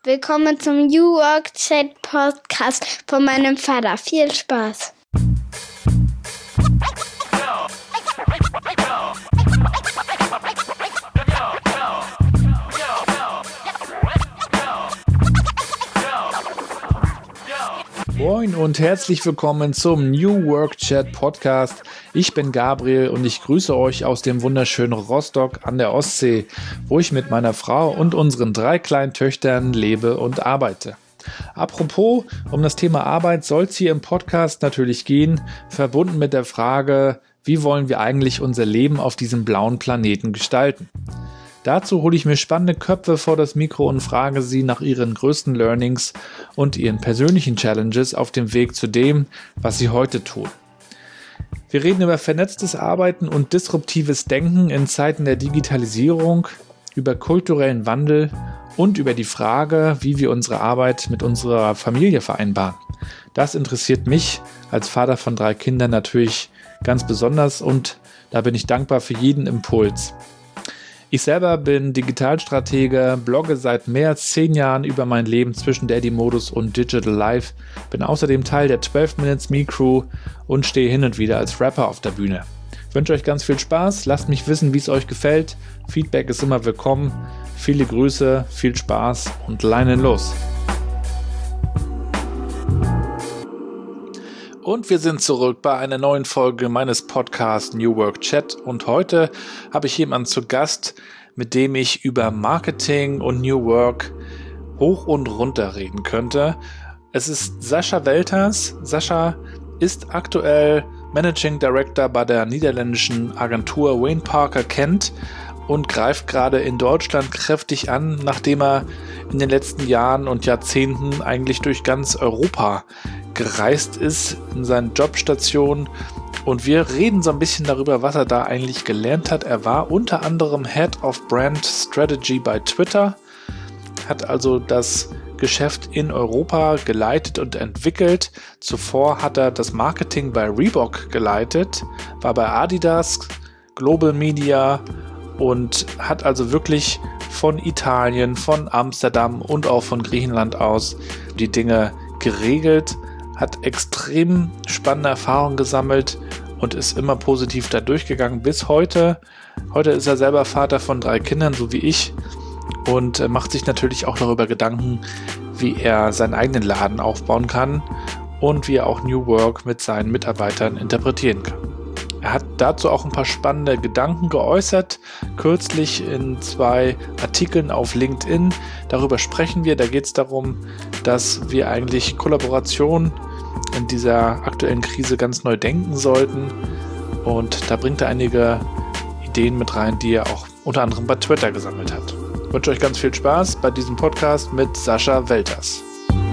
Willkommen zum New Work Chat Podcast von meinem Vater. Viel Spaß! Moin und herzlich willkommen zum New Work Chat Podcast. Ich bin Gabriel und ich grüße euch aus dem wunderschönen Rostock an der Ostsee, wo ich mit meiner Frau und unseren 3 kleinen Töchtern lebe und arbeite. Apropos, um das Thema Arbeit soll es hier im Podcast natürlich gehen, verbunden mit der Frage, wie wollen wir eigentlich unser Leben auf diesem blauen Planeten gestalten? Dazu hole ich mir spannende Köpfe vor das Mikro und frage sie nach ihren größten Learnings und ihren persönlichen Challenges auf dem Weg zu dem, was sie heute tun. Wir reden über vernetztes Arbeiten und disruptives Denken in Zeiten der Digitalisierung, über kulturellen Wandel und über die Frage, wie wir unsere Arbeit mit unserer Familie vereinbaren. Das interessiert mich als Vater von 3 Kindern natürlich ganz besonders und da bin ich dankbar für jeden Impuls. Ich selber bin Digitalstratege, blogge seit mehr als 10 Jahren über mein Leben zwischen Daddy-Modus und Digital Life, bin außerdem Teil der 12 Minutes Me Crew und stehe hin und wieder als Rapper auf der Bühne. Ich wünsche euch ganz viel Spaß, lasst mich wissen, wie es euch gefällt. Feedback ist immer willkommen. Viele Grüße, viel Spaß und leinen los. Und wir sind zurück bei einer neuen Folge meines Podcasts New Work Chat und heute habe ich jemanden zu Gast, mit dem ich über Marketing und New Work hoch und runter reden könnte. Es ist Sascha Welters. Sascha ist aktuell Managing Director bei der niederländischen Agentur Wayne Parker Kent und greift gerade in Deutschland kräftig an, nachdem er in den letzten Jahren und Jahrzehnten eigentlich durch ganz Europa gereist ist in seinen Jobstationen und wir reden so ein bisschen darüber, was er da eigentlich gelernt hat. Er war unter anderem Head of Brand Strategy bei Twitter, hat also das Geschäft in Europa geleitet und entwickelt. Zuvor hat er das Marketing bei Reebok geleitet, war bei Adidas, Global Media und hat also wirklich von Italien, von Amsterdam und auch von Griechenland aus die Dinge geregelt, hat extrem spannende Erfahrungen gesammelt und ist immer positiv da durchgegangen bis heute. Heute ist er selber Vater von 3 Kindern, so wie ich, und macht sich natürlich auch darüber Gedanken, wie er seinen eigenen Laden aufbauen kann und wie er auch New Work mit seinen Mitarbeitern interpretieren kann. Er hat dazu auch ein paar spannende Gedanken geäußert, kürzlich in 2 Artikeln auf LinkedIn. Darüber sprechen wir. Da geht es darum, dass wir eigentlich Kollaboration in dieser aktuellen Krise ganz neu denken sollten. Und da bringt er einige Ideen mit rein, die er auch unter anderem bei Twitter gesammelt hat. Ich wünsche euch ganz viel Spaß bei diesem Podcast mit Sascha Welters.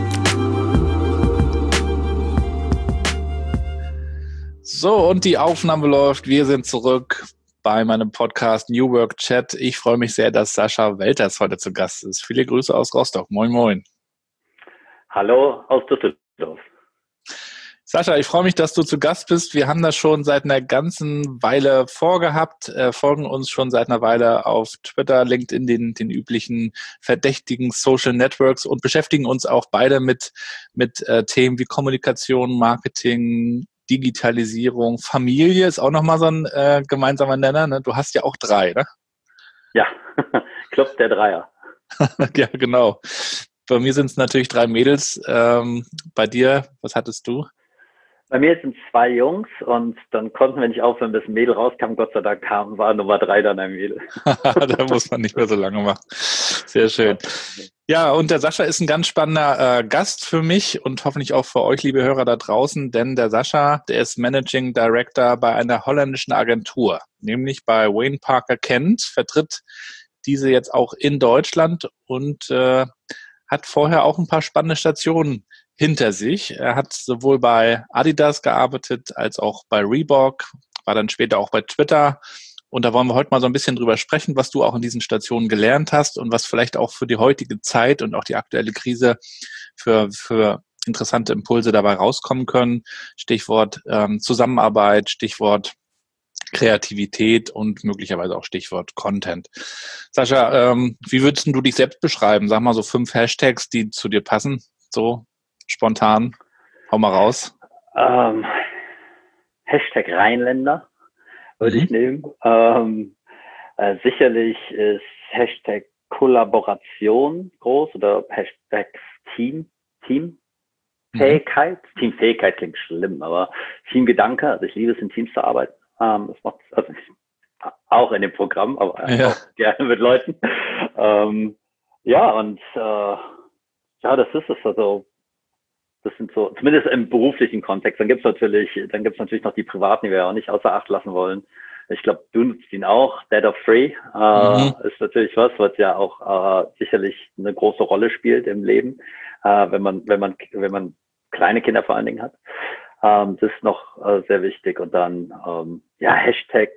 So, und die Aufnahme läuft. Wir sind zurück bei meinem Podcast New Work Chat. Ich freue mich sehr, dass Sascha Welters heute zu Gast ist. Viele Grüße aus Rostock. Moin, moin. Hallo aus Düsseldorf. Sascha, ich freue mich, dass du zu Gast bist. Wir haben das schon seit einer ganzen Weile vorgehabt, folgen uns schon seit einer Weile auf Twitter, LinkedIn, den üblichen verdächtigen Social Networks und beschäftigen uns auch beide mit Themen wie Kommunikation, Marketing, Digitalisierung, Familie ist auch nochmal so ein gemeinsamer Nenner. Ne? Du hast ja auch 3, ne? Ja, Club der Dreier. Ja, genau. Bei mir sind es natürlich 3 Mädels. Bei dir, was hattest du? Bei mir sind 2 Jungs und dann konnten wir nicht aufhören, bis ein Mädel rauskam. Gott sei Dank war Nummer 3 dann ein Mädel. Da muss man nicht mehr so lange machen. Sehr schön. Ja, und der Sascha ist ein ganz spannender Gast für mich und hoffentlich auch für euch, liebe Hörer da draußen, denn der Sascha, der ist Managing Director bei einer holländischen Agentur, nämlich bei Wayne Parker Kent, vertritt diese jetzt auch in Deutschland und hat vorher auch ein paar spannende Stationen hinter sich. Er hat sowohl bei Adidas gearbeitet als auch bei Reebok, war dann später auch bei Twitter. Und da wollen wir heute mal so ein bisschen drüber sprechen, was du auch in diesen Stationen gelernt hast und was vielleicht auch für die heutige Zeit und auch die aktuelle Krise für interessante Impulse dabei rauskommen können. Stichwort Zusammenarbeit, Stichwort Kreativität und möglicherweise auch Stichwort Content. Sascha, wie würdest du dich selbst beschreiben? Sag mal so 5 Hashtags, die zu dir passen, so spontan. Hau mal raus. Hashtag Rheinländer würde ich nehmen. Sicherlich ist Hashtag Kollaboration groß oder Hashtag Teamfähigkeit. Teamfähigkeit klingt schlimm, aber Teamgedanke, also ich liebe es, in Teams zu arbeiten. Das macht also auch in dem Programm, aber auch gerne mit Leuten. Das ist es. Also das sind so, zumindest im beruflichen Kontext. Dann gibt's natürlich noch die privaten, die wir ja auch nicht außer Acht lassen wollen. Ich glaube, du nutzt ihn auch. Dead of Free ist natürlich was ja auch sicherlich eine große Rolle spielt im Leben, wenn man kleine Kinder vor allen Dingen hat. Das ist noch sehr wichtig. Und dann Hashtag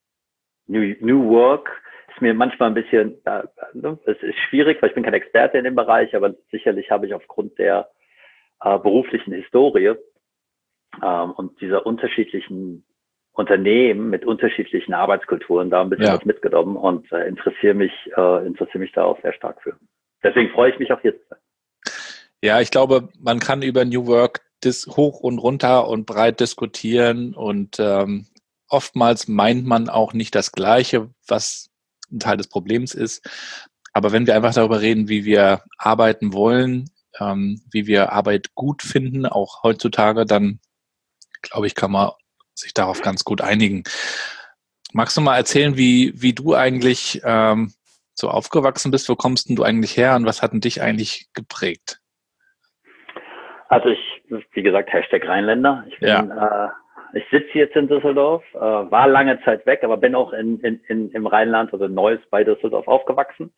New Work ist mir manchmal ein bisschen, es ist schwierig, weil ich bin kein Experte in dem Bereich, aber sicherlich habe ich aufgrund der beruflichen Historie und dieser unterschiedlichen Unternehmen mit unterschiedlichen Arbeitskulturen da ein bisschen was mitgenommen und interessiere mich da auch sehr stark für. Deswegen freue ich mich auch hier zu sein. Ja, ich glaube, man kann über New Work hoch und runter und breit diskutieren und oftmals meint man auch nicht das Gleiche, was ein Teil des Problems ist. Aber wenn wir einfach darüber reden, wie wir arbeiten wollen, wie wir Arbeit gut finden, auch heutzutage, dann glaube ich, kann man sich darauf ganz gut einigen. Magst du mal erzählen, wie du eigentlich so aufgewachsen bist? Wo kommst denn du eigentlich her und was hat denn dich eigentlich geprägt? Also wie gesagt, Hashtag Rheinländer. Ich sitze jetzt in Düsseldorf, war lange Zeit weg, aber bin auch im Rheinland, also Neuss bei Düsseldorf aufgewachsen.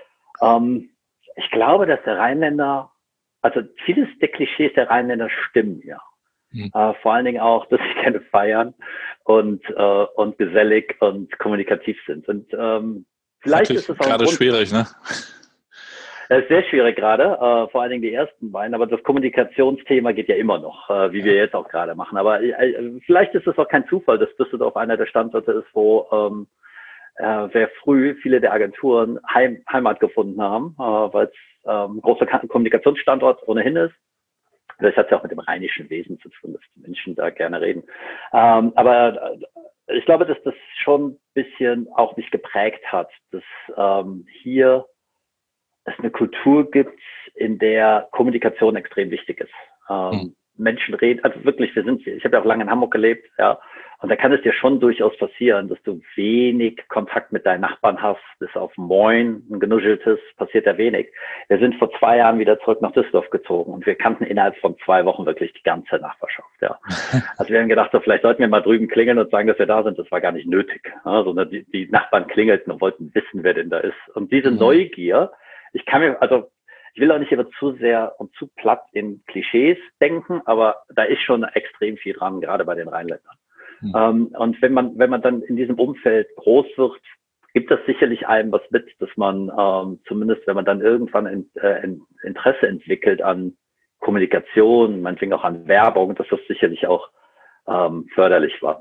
Ich glaube, dass der Rheinländer, also vieles der Klischees der Rheinländer stimmen ja. Vor allen Dingen auch, dass sie gerne feiern und gesellig und kommunikativ sind. Und vielleicht ist es auch gerade schwierig, ne? Das ist sehr schwierig gerade, vor allen Dingen die ersten beiden, aber das Kommunikationsthema geht ja immer noch, wie wir jetzt auch gerade machen. Aber vielleicht ist es auch kein Zufall, dass Düsseldorf einer der Standorte ist, wo sehr früh viele der Agenturen Heimat gefunden haben, weil es ein großer Kommunikationsstandort ohnehin ist. Das hat ja auch mit dem rheinischen Wesen zu tun, dass die Menschen da gerne reden. Aber ich glaube, dass das schon ein bisschen auch mich geprägt hat, dass hier es eine Kultur gibt, in der Kommunikation extrem wichtig ist. Menschen reden, also wirklich, ich habe ja auch lange in Hamburg gelebt, ja, und da kann es dir schon durchaus passieren, dass du wenig Kontakt mit deinen Nachbarn hast, bis auf Moin, ein genuscheltes, passiert ja wenig. Wir sind vor 2 Jahren wieder zurück nach Düsseldorf gezogen und wir kannten innerhalb von 2 Wochen wirklich die ganze Nachbarschaft, ja. Also wir haben gedacht, so, vielleicht sollten wir mal drüben klingeln und sagen, dass wir da sind. Das war gar nicht nötig, ja, sondern die Nachbarn klingelten und wollten wissen, wer denn da ist. Und diese Neugier, ich will auch nicht immer zu sehr und zu platt in Klischees denken, aber da ist schon extrem viel dran, gerade bei den Rheinländern. Und wenn man dann in diesem Umfeld groß wird, gibt das sicherlich einem was mit, dass man zumindest, wenn man dann irgendwann Interesse entwickelt an Kommunikation, meinetwegen auch an Werbung, dass das sicherlich auch förderlich war.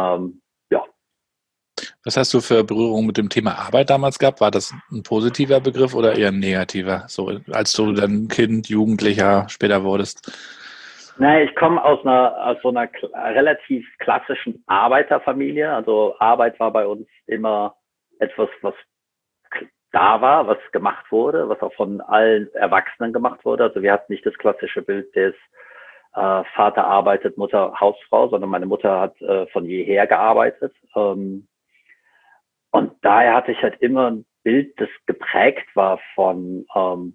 Was hast du für Berührung mit dem Thema Arbeit damals gehabt? War das ein positiver Begriff oder eher ein negativer, so als du dann Kind, Jugendlicher später wurdest? Nein, ich komme aus so einer relativ klassischen Arbeiterfamilie. Also Arbeit war bei uns immer etwas, was da war, was gemacht wurde, was auch von allen Erwachsenen gemacht wurde. Also wir hatten nicht das klassische Bild des Vater arbeitet, Mutter Hausfrau, sondern meine Mutter hat von jeher gearbeitet. Und daher hatte ich halt immer ein Bild, das geprägt war von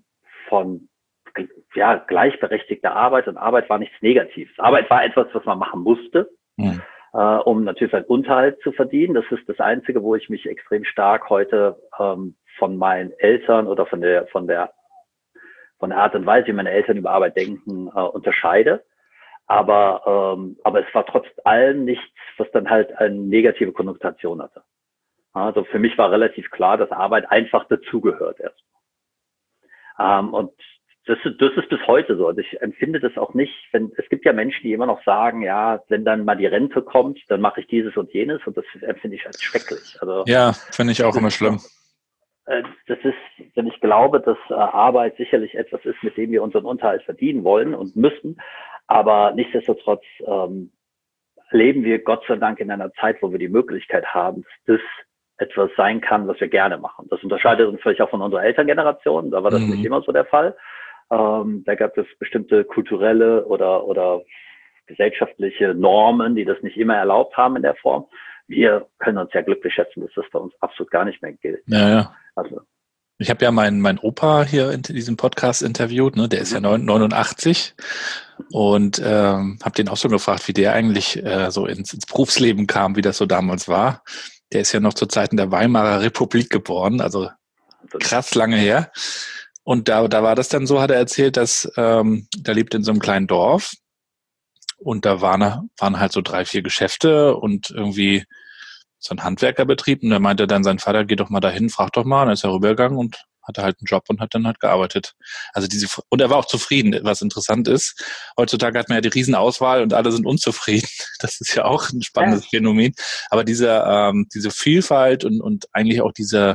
gleichberechtigter Arbeit. Und Arbeit war nichts Negatives. Arbeit war etwas, was man machen musste, um natürlich seinen Unterhalt zu verdienen. Das ist das Einzige, wo ich mich extrem stark heute von meinen Eltern oder von der Art und Weise, wie meine Eltern über Arbeit denken, unterscheide. Aber es war trotz allem nichts, was dann halt eine negative Konnotation hatte. Also für mich war relativ klar, dass Arbeit einfach dazugehört erstmal. Und das ist bis heute so. Also ich empfinde das auch nicht, es gibt ja Menschen, die immer noch sagen, ja, wenn dann mal die Rente kommt, dann mache ich dieses und jenes, und das empfinde ich als schrecklich. Also Ja, finde ich auch immer schlimm. Das ist, denn ich glaube, dass Arbeit sicherlich etwas ist, mit dem wir unseren Unterhalt verdienen wollen und müssen, aber nichtsdestotrotz leben wir Gott sei Dank in einer Zeit, wo wir die Möglichkeit haben, dass das etwas sein kann, was wir gerne machen. Das unterscheidet uns vielleicht auch von unserer Elterngeneration, da war das nicht immer so der Fall. Da gab es bestimmte kulturelle oder gesellschaftliche Normen, die das nicht immer erlaubt haben in der Form. Wir können uns ja glücklich schätzen, dass das bei uns absolut gar nicht mehr gilt. Ja. Also, ich habe ja meinen Opa hier in diesem Podcast interviewt, ne? Der ist ja 89 und habe den auch so gefragt, wie der eigentlich so ins Berufsleben kam, wie das so damals war. Der ist ja noch zu Zeiten der Weimarer Republik geboren, also krass lange her. Und da war das dann so, hat er erzählt, dass der lebt in so einem kleinen Dorf und da waren halt so 3, 4 Geschäfte und irgendwie so ein Handwerkerbetrieb. Und da meinte dann sein Vater, geh doch mal dahin, frag doch mal. Und dann ist er rübergegangen und hatte halt einen Job und hat dann halt gearbeitet. Also und er war auch zufrieden, was interessant ist. Heutzutage hat man ja die Riesenauswahl und alle sind unzufrieden. Das ist ja auch ein spannendes Phänomen. Aber diese Vielfalt und eigentlich auch diese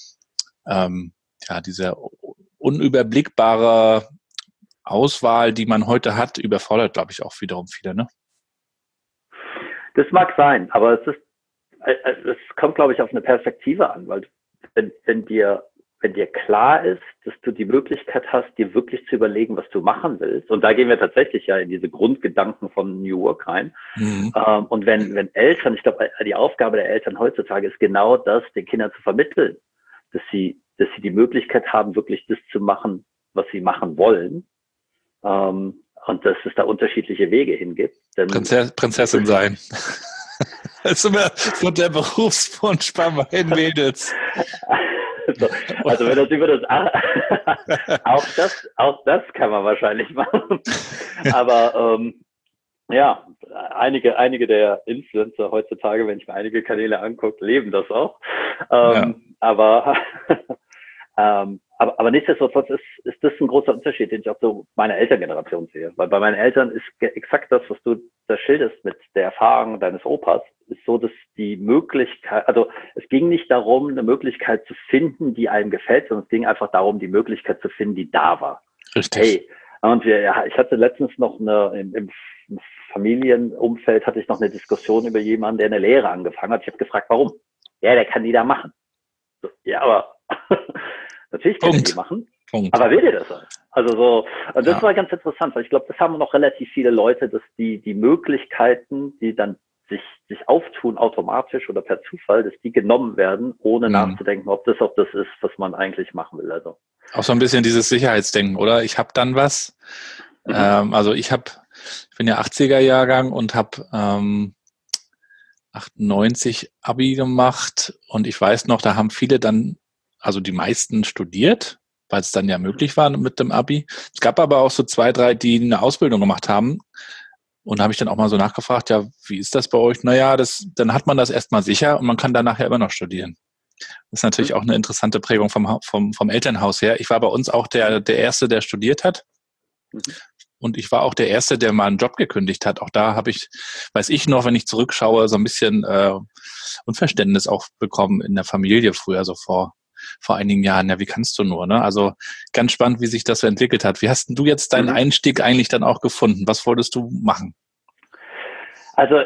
unüberblickbare Auswahl, die man heute hat, überfordert, glaube ich, auch wiederum viele, ne? Das mag sein, aber es kommt, glaube ich, auf eine Perspektive an, weil wenn dir klar ist, dass du die Möglichkeit hast, dir wirklich zu überlegen, was du machen willst, und da gehen wir tatsächlich ja in diese Grundgedanken von New Work rein. Und wenn Eltern, ich glaube, die Aufgabe der Eltern heutzutage ist genau das, den Kindern zu vermitteln, dass sie die Möglichkeit haben, wirklich das zu machen, was sie machen wollen, und dass es da unterschiedliche Wege hingibt. Prinzessin sein. Das ist immer so der Berufswunsch bei meinen Mädels. Also wenn das über das auch das kann man wahrscheinlich machen. Aber ja, einige der Influencer heutzutage, wenn ich mir einige Kanäle angucke, leben das auch. Aber nichtsdestotrotz ist das ein großer Unterschied, den ich auch so meiner Elterngeneration sehe. Weil bei meinen Eltern ist exakt das, was du da schilderst mit der Erfahrung deines Opas, ist so, dass die Möglichkeit, also es ging nicht darum, eine Möglichkeit zu finden, die einem gefällt, sondern es ging einfach darum, die Möglichkeit zu finden, die da war. Richtig. Hey, und ich hatte letztens noch im Familienumfeld hatte ich noch eine Diskussion über jemanden, der eine Lehre angefangen hat. Ich habe gefragt, warum? Ja, der kann die da machen. So, ja, aber natürlich kann er die machen. Aber will der das sein? Also so, und das war ganz interessant, weil ich glaube, das haben noch relativ viele Leute, dass die Möglichkeiten, die dann sich auftun automatisch oder per Zufall, dass die genommen werden, ohne nachzudenken, ob das auch das ist, was man eigentlich machen will. Also auch so ein bisschen dieses Sicherheitsdenken, oder? Ich habe dann was. Also ich bin ja 80er Jahrgang und habe 98 Abi gemacht und ich weiß noch, da haben viele dann, also die meisten studiert, weil es dann ja möglich war mit dem Abi. Es gab aber auch so 2, 3, die eine Ausbildung gemacht haben. Und da habe ich dann auch mal so nachgefragt, ja, wie ist das bei euch? Naja, dann hat man das erstmal sicher und man kann danach ja immer noch studieren. Das ist natürlich auch eine interessante Prägung vom Elternhaus her. Ich war bei uns auch der Erste, der studiert hat. Und ich war auch der Erste, der mal einen Job gekündigt hat. Auch da weiß ich noch, wenn ich zurückschaue, so ein bisschen Unverständnis auch bekommen in der Familie früher, so vor einigen Jahren. Ja, wie kannst du nur, ne? Also ganz spannend, wie sich das so entwickelt hat. Wie hast du jetzt deinen Einstieg eigentlich dann auch gefunden? Was wolltest du machen? Also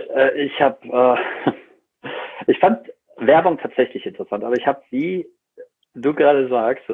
ich fand Werbung tatsächlich interessant, aber ich habe, wie du gerade sagst,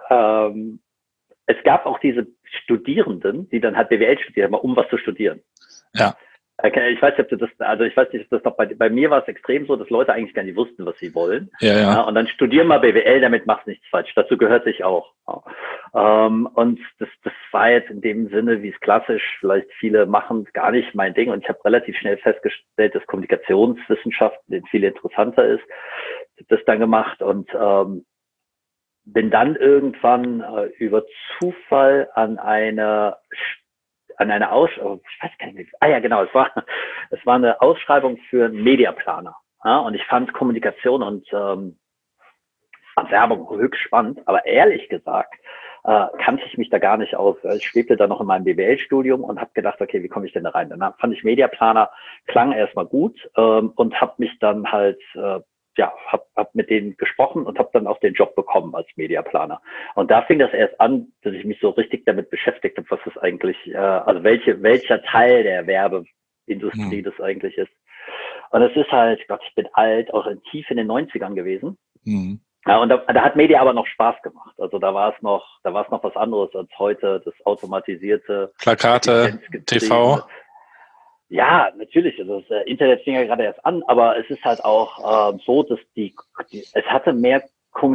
es gab auch diese Studierenden, die dann halt BWL studiert haben, um was zu studieren. Ja. Okay, ich weiß nicht, ob das noch bei mir war es extrem so, dass Leute eigentlich gar nicht wussten, was sie wollen. Ja. Und dann studier mal BWL, damit machst du nichts falsch. Dazu gehört ich auch. Und das war jetzt in dem Sinne, wie es klassisch vielleicht viele machen, gar nicht mein Ding. Und ich habe relativ schnell festgestellt, dass Kommunikationswissenschaften viel interessanter ist. Ich habe das dann gemacht und bin dann irgendwann über Zufall an eine Ausschreibung, ich weiß gar nicht mehr, ja genau, es war eine Ausschreibung für einen Mediaplaner. Ja, und ich fand Kommunikation und Werbung höchst spannend, aber ehrlich gesagt kannte ich mich da gar nicht aus. Ich schwebte da noch in meinem BWL-Studium und habe gedacht, okay, wie komme ich denn da rein? Dann fand ich Mediaplaner, klang erstmal gut und habe mich dann halt, hab mit denen gesprochen und habe dann auch den Job bekommen als Mediaplaner. Und da fing das erst an, dass ich mich so richtig damit beschäftigt habe, was das eigentlich, also welcher Teil der Werbeindustrie das eigentlich ist. Und es ist halt, Gott, ich bin alt, auch tief in den 90ern gewesen. Ja, und da hat Media aber noch Spaß gemacht. Also da war es noch was anderes als heute, das automatisierte Plakate, TV. Ja, natürlich. Also das Internet fing ja gerade erst an, aber es ist halt auch so, dass es hatte mehr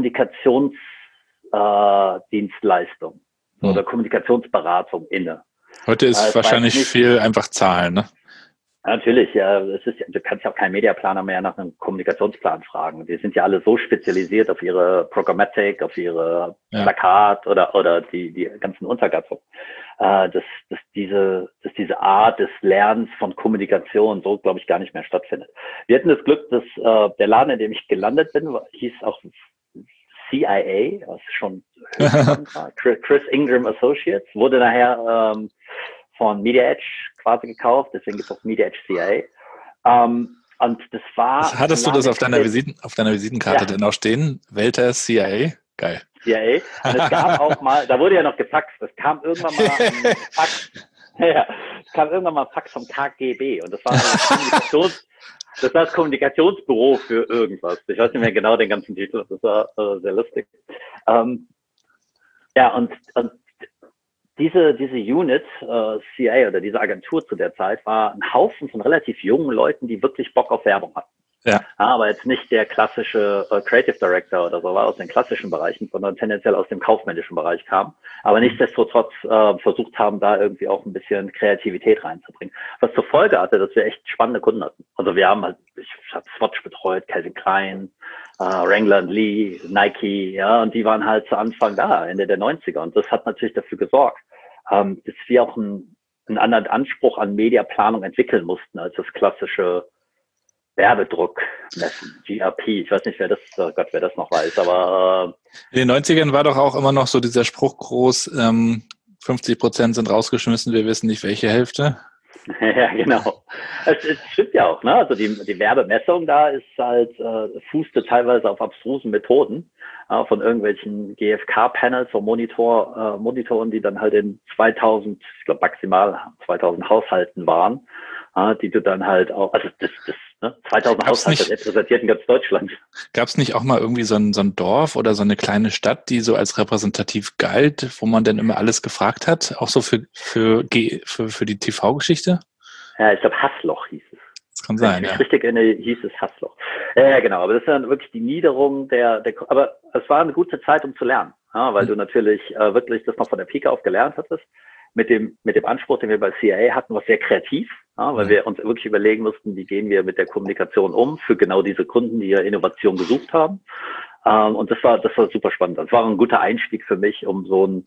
Kommunikationsdienstleistung oder Kommunikationsberatung inne. Heute ist wahrscheinlich viel einfach Zahlen, ne? Natürlich, ja, du kannst ja auch keinen Mediaplaner mehr nach einem Kommunikationsplan fragen. Die sind ja alle so spezialisiert auf ihre Programmatic, auf ihre Plakat oder die ganzen Untergattungen, dass diese Art des Lernens von Kommunikation so, glaube ich, gar nicht mehr stattfindet. Wir hatten das Glück, dass der Laden, in dem ich gelandet bin, hieß auch CIA, was schon war. Chris Ingram Associates, wurde nachher von Media Edge quasi gekauft, deswegen gibt es auch Media Edge CIA. Und das war... Hattest du das auf deiner Visitenkarte denn auch stehen? Welter CIA? Geil. CIA. Und es gab auch mal, da wurde ja noch gefaxt, es kam irgendwann mal ein Fax. Es kam irgendwann mal ein Fax vom KGB und das war das Kommunikationsbüro für irgendwas. Ich weiß nicht mehr genau den ganzen Titel, das war sehr lustig. Und diese Unit, CA oder diese Agentur zu der Zeit, war ein Haufen von relativ jungen Leuten, die wirklich Bock auf Werbung hatten. Ja. Aber jetzt nicht der klassische Creative Director oder so war aus den klassischen Bereichen, sondern tendenziell aus dem kaufmännischen Bereich kam. Aber nichtsdestotrotz versucht haben, da irgendwie auch ein bisschen Kreativität reinzubringen. Was zur Folge hatte, dass wir echt spannende Kunden hatten. Also wir haben halt, ich habe Swatch betreut, Calvin Klein, Wrangler & Lee, Nike, ja, und die waren halt zu Anfang da, Ende der 90er. Und das hat natürlich dafür gesorgt, dass wir auch einen anderen Anspruch an Mediaplanung entwickeln mussten als das klassische Werbedruck messen, GRP. Ich weiß nicht, wer das noch weiß, aber in den 90ern war doch auch immer noch so dieser Spruch groß, 50% sind rausgeschmissen, wir wissen nicht welche Hälfte. Ja, genau. Es stimmt ja auch, ne? Also die Werbemessung da ist halt, fußte teilweise auf abstrusen Methoden, von irgendwelchen GfK-Panels und Monitoren, die dann halt in 2000, ich glaube maximal 2000 Haushalten waren, die du dann halt auch, also das 2000 Haushalte repräsentiert in ganz Deutschland. Gab es nicht auch mal irgendwie so ein Dorf oder so eine kleine Stadt, die so als repräsentativ galt, wo man dann immer alles gefragt hat, auch so für die TV-Geschichte? Ja, ich glaube Haßloch hieß es. Das kann sein, ja. Richtig hieß es Haßloch. Ja, genau, aber das ist dann wirklich die Niederung aber es war eine gute Zeit, um zu lernen, weil du natürlich wirklich das noch von der Pike auf gelernt hattest, mit dem Anspruch, den wir bei CIA hatten, was sehr kreativ, weil wir uns wirklich überlegen mussten, wie gehen wir mit der Kommunikation um für genau diese Kunden, die ja Innovation gesucht haben. Und das war super spannend. Das war ein guter Einstieg für mich, um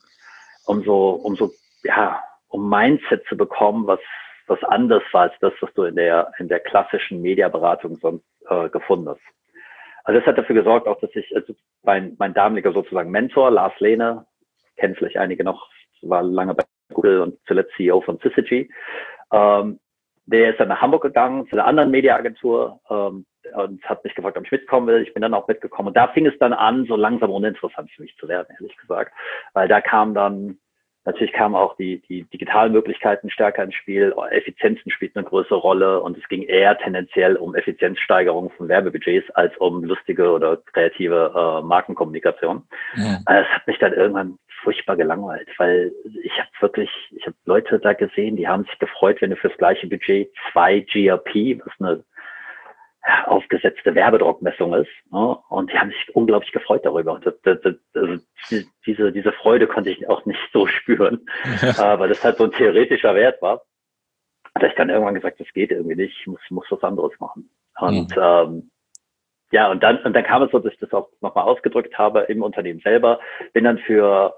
Mindset zu bekommen, was anders war als das, was du in der klassischen Mediaberatung sonst gefunden hast. Also das hat dafür gesorgt, auch dass mein damaliger sozusagen Mentor, Lars Lehne, kennen vielleicht einige noch, war lange bei Google und zuletzt CEO von Syzygy. Der ist dann nach Hamburg gegangen, zu einer anderen Mediaagentur und hat mich gefragt, ob ich mitkommen will. Ich bin dann auch mitgekommen. Und da fing es dann an, so langsam uninteressant für mich zu werden, ehrlich gesagt. Weil da kamen auch die digitalen Möglichkeiten stärker ins Spiel. Effizienzen spielt eine größere Rolle und es ging eher tendenziell um Effizienzsteigerung von Werbebudgets als um lustige oder kreative Markenkommunikation. Ja. Das hat mich dann irgendwann furchtbar gelangweilt, weil ich habe Leute da gesehen, die haben sich gefreut, wenn du fürs gleiche Budget 2 GRP, was eine aufgesetzte Werbedruckmessung ist, und die haben sich unglaublich gefreut darüber. Und diese Freude konnte ich auch nicht so spüren, weil das halt so ein theoretischer Wert war. Da habe ich dann irgendwann gesagt, das geht irgendwie nicht, ich muss was anderes machen. Und und dann kam es so, dass ich das auch nochmal ausgedrückt habe im Unternehmen selber. Bin dann für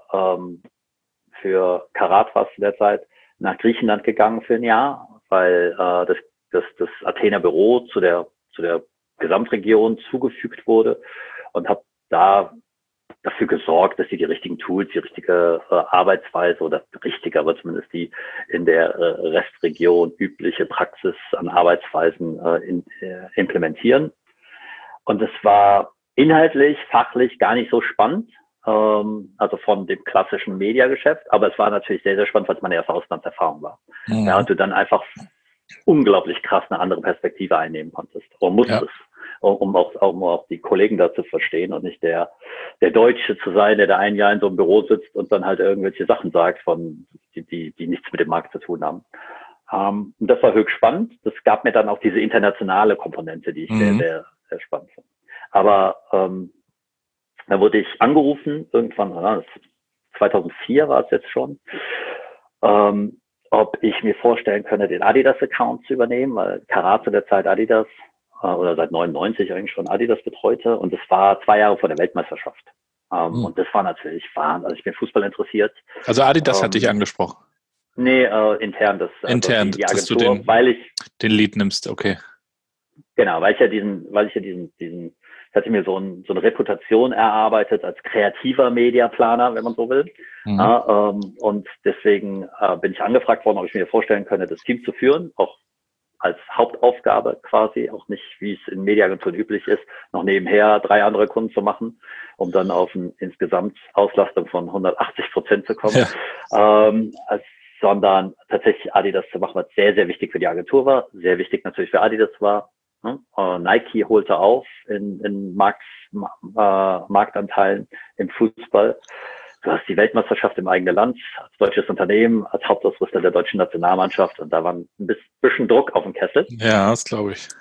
Karat war es zu der Zeit nach Griechenland gegangen für ein Jahr, weil das Athener Büro zu der Gesamtregion zugefügt wurde und habe da dafür gesorgt, dass sie die richtigen Tools, die richtige Arbeitsweise oder richtige, aber zumindest die in der Restregion übliche Praxis an Arbeitsweisen implementieren. Und es war inhaltlich, fachlich gar nicht so spannend, also von dem klassischen Mediageschäft, aber es war natürlich sehr, sehr spannend, weil es meine erste Auslandserfahrung war. Mhm. Ja, und du dann einfach unglaublich krass eine andere Perspektive einnehmen konntest oder musstest, um auch die Kollegen da zu verstehen und nicht der Deutsche zu sein, der da ein Jahr in so einem Büro sitzt und dann halt irgendwelche Sachen sagt, die nichts mit dem Markt zu tun haben. Und das war höchst spannend. Das gab mir dann auch diese internationale Komponente, die ich sehr, sehr, sehr spannend fand. Aber da wurde ich angerufen, irgendwann, 2004 war es jetzt schon, ob ich mir vorstellen könne, den Adidas-Account zu übernehmen, weil Karat zu der Zeit Adidas oder seit 99 eigentlich schon Adidas betreute. Und das war 2 Jahre vor der Weltmeisterschaft. Und das war natürlich Wahnsinn. Also ich bin Fußball interessiert. Also Adidas hat dich angesprochen? Nee, intern. Intern, die Agentur, dass du den Lead nimmst, okay. Genau, weil ich hatte mir so eine Reputation erarbeitet als kreativer Mediaplaner, wenn man so will. Mhm. Und deswegen bin ich angefragt worden, ob ich mir vorstellen könnte, das Team zu führen, auch als Hauptaufgabe quasi, auch nicht, wie es in Mediaagenturen üblich ist, noch nebenher 3 andere Kunden zu machen, um dann auf eine insgesamt Auslastung von 180% zu kommen. Ja. Sondern tatsächlich Adidas zu machen, was sehr, sehr wichtig für die Agentur war, sehr wichtig natürlich für Adidas war. Nike holte auf in Marktanteilen im Fußball. Du hast die Weltmeisterschaft im eigenen Land als deutsches Unternehmen, als Hauptausrüster der deutschen Nationalmannschaft und da war ein bisschen Druck auf dem Kessel. Ja, das glaube ich.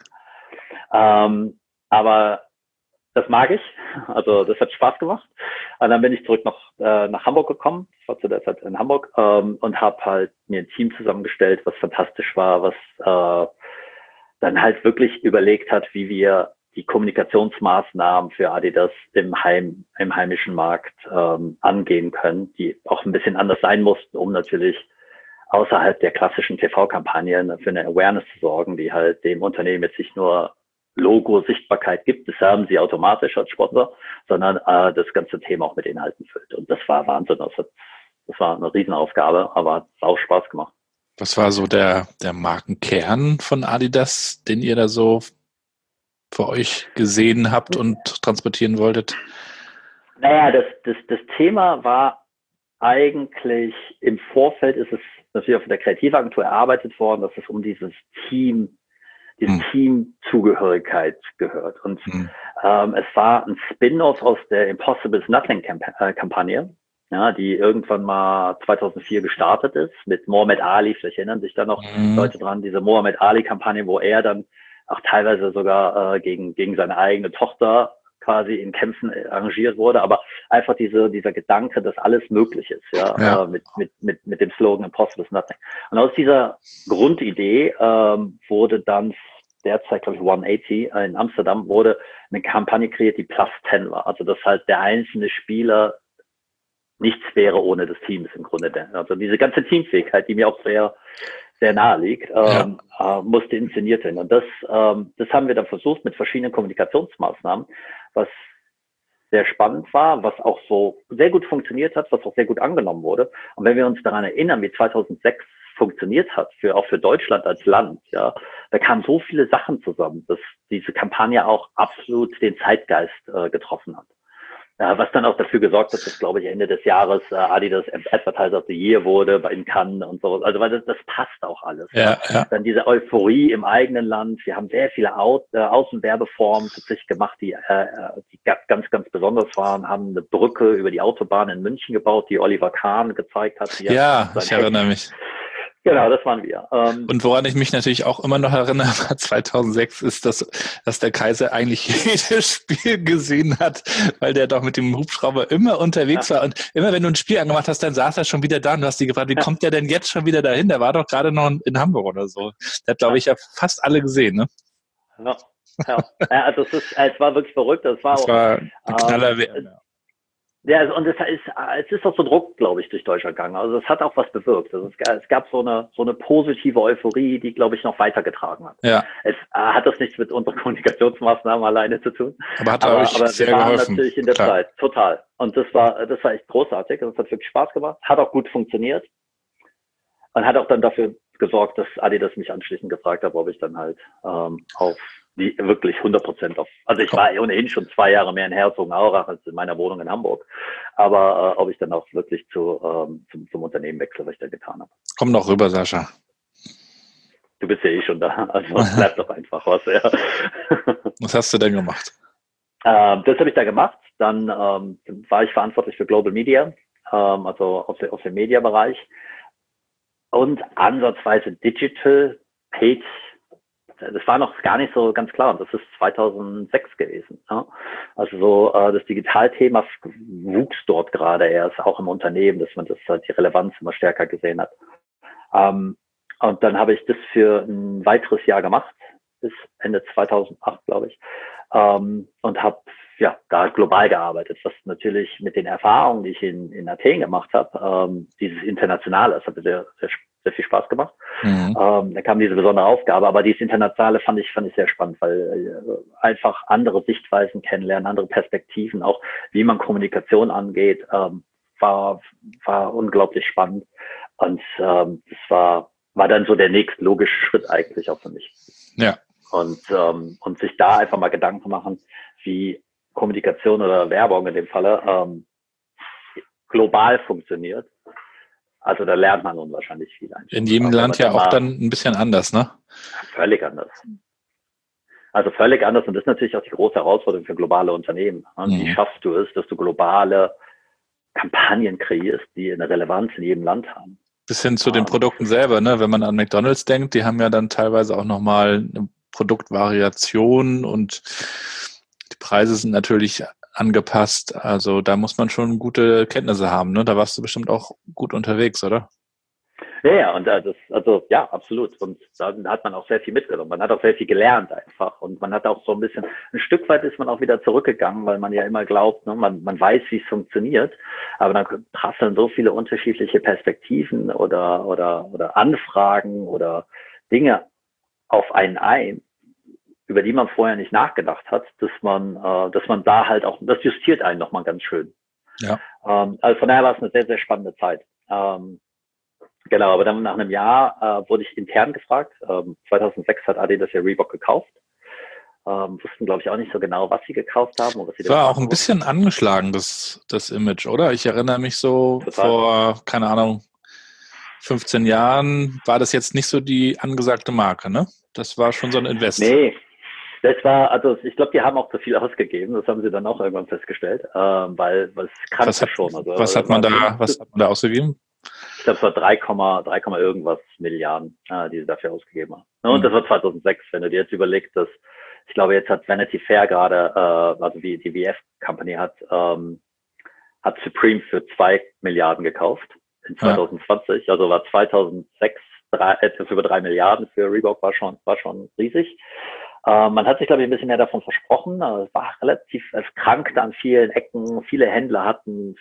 Aber das mag ich. Also das hat Spaß gemacht. Und dann bin ich zurück nach Hamburg gekommen. Ich war zu der Zeit in Hamburg und habe halt mir ein Team zusammengestellt, was fantastisch war, was dann halt wirklich überlegt hat, wie wir die Kommunikationsmaßnahmen für Adidas im heimischen Markt angehen können, die auch ein bisschen anders sein mussten, um natürlich außerhalb der klassischen TV-Kampagnen für eine Awareness zu sorgen, die halt dem Unternehmen jetzt nicht nur Logo-Sichtbarkeit gibt, das haben sie automatisch als Sponsor, sondern das ganze Thema auch mit Inhalten füllt. Und das war Wahnsinn. Das war eine Riesenaufgabe, aber hat auch Spaß gemacht. Was war so der Markenkern von Adidas, den ihr da so für euch gesehen habt und transportieren wolltet? Naja, das Thema war eigentlich, im Vorfeld ist es natürlich auch von der Kreativagentur erarbeitet worden, dass es um diese Teamzugehörigkeit gehört. Und es war ein Spin-off aus der Impossible is Nothing Kampagne, ja, die irgendwann mal 2004 gestartet ist mit Muhammad Ali. Vielleicht erinnern sich da noch Leute dran, diese Muhammad Ali-Kampagne, wo er dann auch teilweise sogar gegen seine eigene Tochter quasi in Kämpfen arrangiert wurde, aber einfach dieser Gedanke, dass alles möglich ist, ja. Mit dem Slogan Impossible is Nothing. Und aus dieser Grundidee wurde dann derzeit, glaube ich, 180 in Amsterdam, wurde eine Kampagne kreiert, die Plus 10 war. Also dass halt der einzelne Spieler nichts wäre ohne das Team im Grunde. Also diese ganze Teamfähigkeit, die mir auch sehr, sehr nahe liegt, musste inszeniert werden. Und das haben wir dann versucht mit verschiedenen Kommunikationsmaßnahmen, was sehr spannend war, was auch so sehr gut funktioniert hat, was auch sehr gut angenommen wurde. Und wenn wir uns daran erinnern, wie 2006 funktioniert hat, auch für Deutschland als Land, ja, da kamen so viele Sachen zusammen, dass diese Kampagne auch absolut den Zeitgeist getroffen hat. Was dann auch dafür gesorgt hat, dass, glaube ich, Ende des Jahres Adidas Advertiser of the Year wurde in Cannes und so. Also weil das passt auch alles. Ja. Dann diese Euphorie im eigenen Land. Wir haben sehr viele Außenwerbeformen tatsächlich gemacht, die ganz, ganz besonders waren. Haben eine Brücke über die Autobahn in München gebaut, die Oliver Kahn gezeigt hat. Ja, ich erinnere mich. Genau, das waren wir. Und woran ich mich natürlich auch immer noch erinnere, 2006 ist, dass der Kaiser eigentlich jedes Spiel gesehen hat, weil der doch mit dem Hubschrauber immer unterwegs war. Und immer wenn du ein Spiel angemacht hast, dann saß er schon wieder da und du hast dich gefragt, wie kommt der denn jetzt schon wieder dahin? Der war doch gerade noch in Hamburg oder so. Der hat, glaube ich, ja fast alle gesehen, ne? Ja. Also es war wirklich verrückt. Das war ein Knaller. Ja, also, und es ist auch so Druck, glaube ich, durch Deutschland gegangen. Also es hat auch was bewirkt. Also es gab so eine positive Euphorie, die, glaube ich, noch weitergetragen hat. Ja. Es hat das nichts mit unseren Kommunikationsmaßnahmen alleine zu tun. Aber hat euch sehr wir waren geholfen. natürlich in der Klar. Zeit, total. Und das war echt großartig. Das hat wirklich Spaß gemacht, hat auch gut funktioniert und hat auch dann dafür gesorgt, dass Adidas mich anschließend gefragt hat, ob ich dann halt auf die wirklich 100% auf. Also ich war ohnehin schon 2 Jahre mehr in Herzogenaurach als in meiner Wohnung in Hamburg. Aber ob ich dann auch wirklich zum Unternehmen wechsle, was ich da getan habe. Komm doch rüber, Sascha. Du bist ja eh schon da. Also bleib doch einfach was. Ja. Was hast du denn gemacht? Das habe ich da gemacht. Dann war ich verantwortlich für Global Media, also auf dem Media-Bereich. Und ansatzweise Digital, Paid. Das war noch gar nicht so ganz klar. Das ist 2006 gewesen. Ja? Also so das Digitalthema wuchs dort gerade erst, auch im Unternehmen, dass man das halt die Relevanz immer stärker gesehen hat. Und dann habe ich das für ein weiteres Jahr gemacht, bis Ende 2008, glaube ich, und habe da global gearbeitet, was natürlich mit den Erfahrungen, die ich in Athen gemacht habe, dieses Internationale, das hat mir sehr viel Spaß gemacht. Mhm. Da kam diese besondere Aufgabe, aber dieses Internationale fand ich sehr spannend, weil einfach andere Sichtweisen kennenlernen, andere Perspektiven, auch wie man Kommunikation angeht, war unglaublich spannend. Und das war dann so der nächste logische Schritt eigentlich auch für mich. Ja. Und sich da einfach mal Gedanken machen, wie Kommunikation oder Werbung in dem Falle global funktioniert. Also da lernt man unwahrscheinlich viel. In jedem Land ja auch dann ein bisschen anders, ne? Völlig anders. Also völlig anders. Und das ist natürlich auch die große Herausforderung für globale Unternehmen. Und wie schaffst du es, dass du globale Kampagnen kreierst, die eine Relevanz in jedem Land haben? Bis hin zu den Produkten selber, ne? Wenn man an McDonald's denkt, die haben ja dann teilweise auch nochmal eine Produktvariation und die Preise sind natürlich angepasst. Also da muss man schon gute Kenntnisse haben, ne? Da warst du bestimmt auch gut unterwegs, oder? Ja, und ja, absolut. Und da hat man auch sehr viel mitgenommen. Man hat auch sehr viel gelernt einfach. Und man hat auch so ein Stück weit ist man auch wieder zurückgegangen, weil man ja immer glaubt, ne, man weiß, wie es funktioniert. Aber dann prasseln so viele unterschiedliche Perspektiven oder Anfragen oder Dinge auf einen ein, über die man vorher nicht nachgedacht hat, dass man da halt auch, das justiert einen nochmal ganz schön. Ja. Also von daher war es eine sehr, sehr spannende Zeit. Genau, aber dann nach einem Jahr wurde ich intern gefragt. 2006 hat Adidas ja Reebok gekauft. Wussten, glaube ich, auch nicht so genau, was sie gekauft haben. Und was sie war auch ein bisschen angeschlagen, das Image, oder? Ich erinnere mich so vor, keine Ahnung, 15 Jahren war das jetzt nicht so die angesagte Marke, ne? Das war schon so ein Invest. Nee, das war, also ich glaube, die haben auch zu viel ausgegeben. Das haben sie dann auch irgendwann festgestellt, weil es krankte schon. Also, was hat man da ausgegeben? Ich glaube, es war 3, irgendwas Milliarden, die sie dafür ausgegeben haben. Und das war 2006. Wenn du dir jetzt überlegst, dass ich glaube, jetzt hat Vanity Fair gerade, also die VF Company hat Supreme für 2 Milliarden gekauft in 2020. Also war 2006 über 3 Milliarden für Reebok war schon riesig. Man hat sich, glaube ich, ein bisschen mehr davon versprochen. Es war es krankte an vielen Ecken. Viele Händler hatten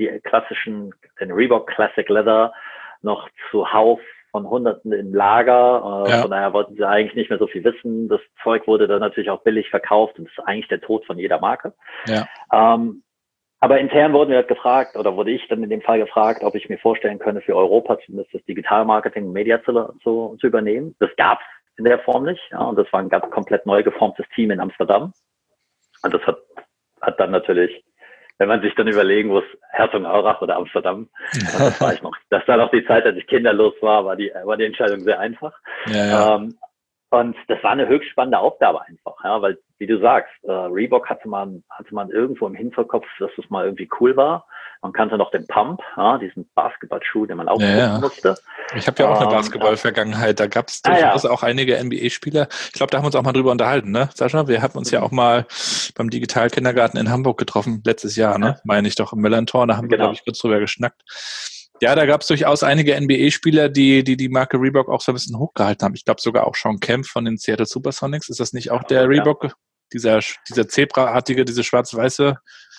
den Reebok Classic Leather noch zuhauf von Hunderten im Lager. Von daher wollten sie eigentlich nicht mehr so viel wissen. Das Zeug wurde dann natürlich auch billig verkauft und das ist eigentlich der Tod von jeder Marke. Ja. Aber intern wurden wir halt gefragt, oder wurde ich dann in dem Fall gefragt, ob ich mir vorstellen könnte, für Europa zumindest das Digitalmarketing und Media zu übernehmen. Das gab's in der Form nicht. Ja, und das war ein ganz komplett neu geformtes Team in Amsterdam. Und das hat dann natürlich, wenn man sich dann überlegen muss, Herzogenaurach oder Amsterdam, das war ich noch. Das war noch die Zeit, als ich kinderlos war die Entscheidung sehr einfach. Ja. Und das war eine höchst spannende Aufgabe einfach, ja, weil, wie du sagst, Reebok hatte man irgendwo im Hinterkopf, dass es mal irgendwie cool war. Man kannte noch den Pump, diesen Basketballschuh, den man auch nutzen musste. Ich habe ja auch eine Basketball-Vergangenheit. Da gab es durchaus auch einige NBA-Spieler. Ich glaube, da haben wir uns auch mal drüber unterhalten, ne, Sascha? Wir haben uns ja auch mal beim Digitalkindergarten in Hamburg getroffen, letztes Jahr, ne? Meine ich doch, im Millantor. Da haben wir, glaube ich, kurz drüber geschnackt. Ja, da gab es durchaus einige NBA-Spieler, die Marke Reebok auch so ein bisschen hochgehalten haben. Ich glaube sogar auch Sean Kemp von den Seattle Supersonics. Ist das nicht auch der Reebok? Dieser Zebra-artige, diese schwarz-weiße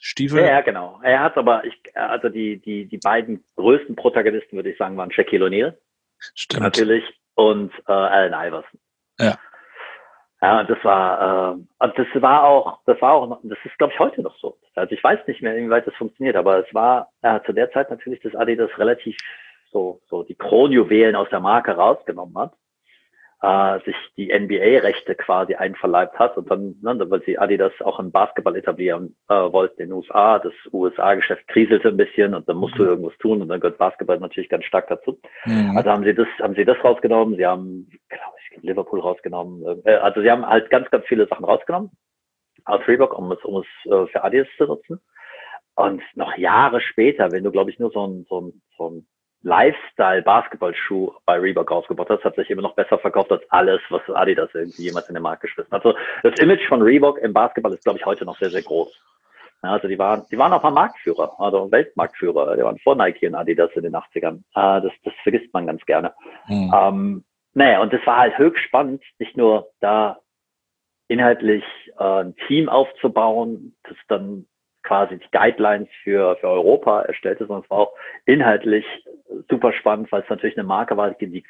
Stiefel? Ja, genau. Er hat aber, also die beiden größten Protagonisten, würde ich sagen, waren Shaquille O'Neal, Stimmt. natürlich, und Allen Iverson. Ja. Ja, und das ist, glaube ich, heute noch so. Also ich weiß nicht mehr, inwieweit das funktioniert, aber es war zu der Zeit natürlich, dass Adidas relativ so die Kronjuwelen aus der Marke rausgenommen hat, sich die NBA-Rechte quasi einverleibt hat und dann, weil sie Adidas auch im Basketball etablieren wollten in den USA, das USA-Geschäft kriselte ein bisschen und dann musst du irgendwas tun und dann gehört Basketball natürlich ganz stark dazu. Also haben sie das rausgenommen, sie haben, glaube ich, Liverpool rausgenommen, also sie haben halt ganz, ganz viele Sachen rausgenommen aus Reebok, um es für Adidas zu nutzen. Und noch Jahre später, wenn du, glaube ich, nur so ein Lifestyle-Basketballschuh bei Reebok rausgebracht hast, hat sich immer noch besser verkauft als alles, was Adidas irgendwie jemals in den Markt geschmissen hat. Also das Image von Reebok im Basketball ist, glaube ich, heute noch sehr, sehr groß. Ja, also die waren auch mal Marktführer, also Weltmarktführer. Die waren vor Nike und Adidas in den 80ern. Das vergisst man ganz gerne. Naja, und das war halt höchst spannend, nicht nur da inhaltlich ein Team aufzubauen, das dann quasi die Guidelines für Europa erstellte, sondern es war auch inhaltlich super spannend, weil es natürlich eine Marke war, die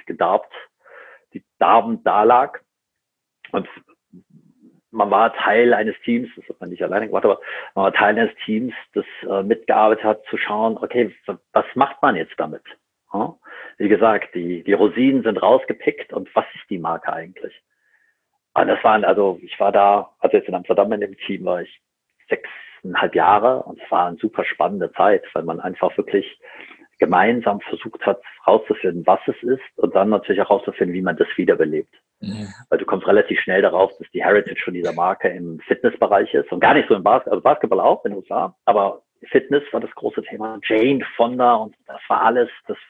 darbend da lag. Und man war Teil eines Teams, das hat man nicht alleine gemacht, aber man war Teil eines Teams, das mitgearbeitet hat, zu schauen, okay, was macht man jetzt damit? Ja? Wie gesagt, die Rosinen sind rausgepickt und was ist die Marke eigentlich? Und ich war da, also jetzt in Amsterdam in dem Team war ich 6,5 Jahre und es war eine super spannende Zeit, weil man einfach wirklich gemeinsam versucht hat, rauszufinden, was es ist und dann natürlich auch rauszufinden, wie man das wiederbelebt. Weil du kommst relativ schnell darauf, dass die Heritage von dieser Marke im Fitnessbereich ist und gar nicht so im Basketball auch in den USA, aber Fitness war das große Thema. Jane Fonda und das war alles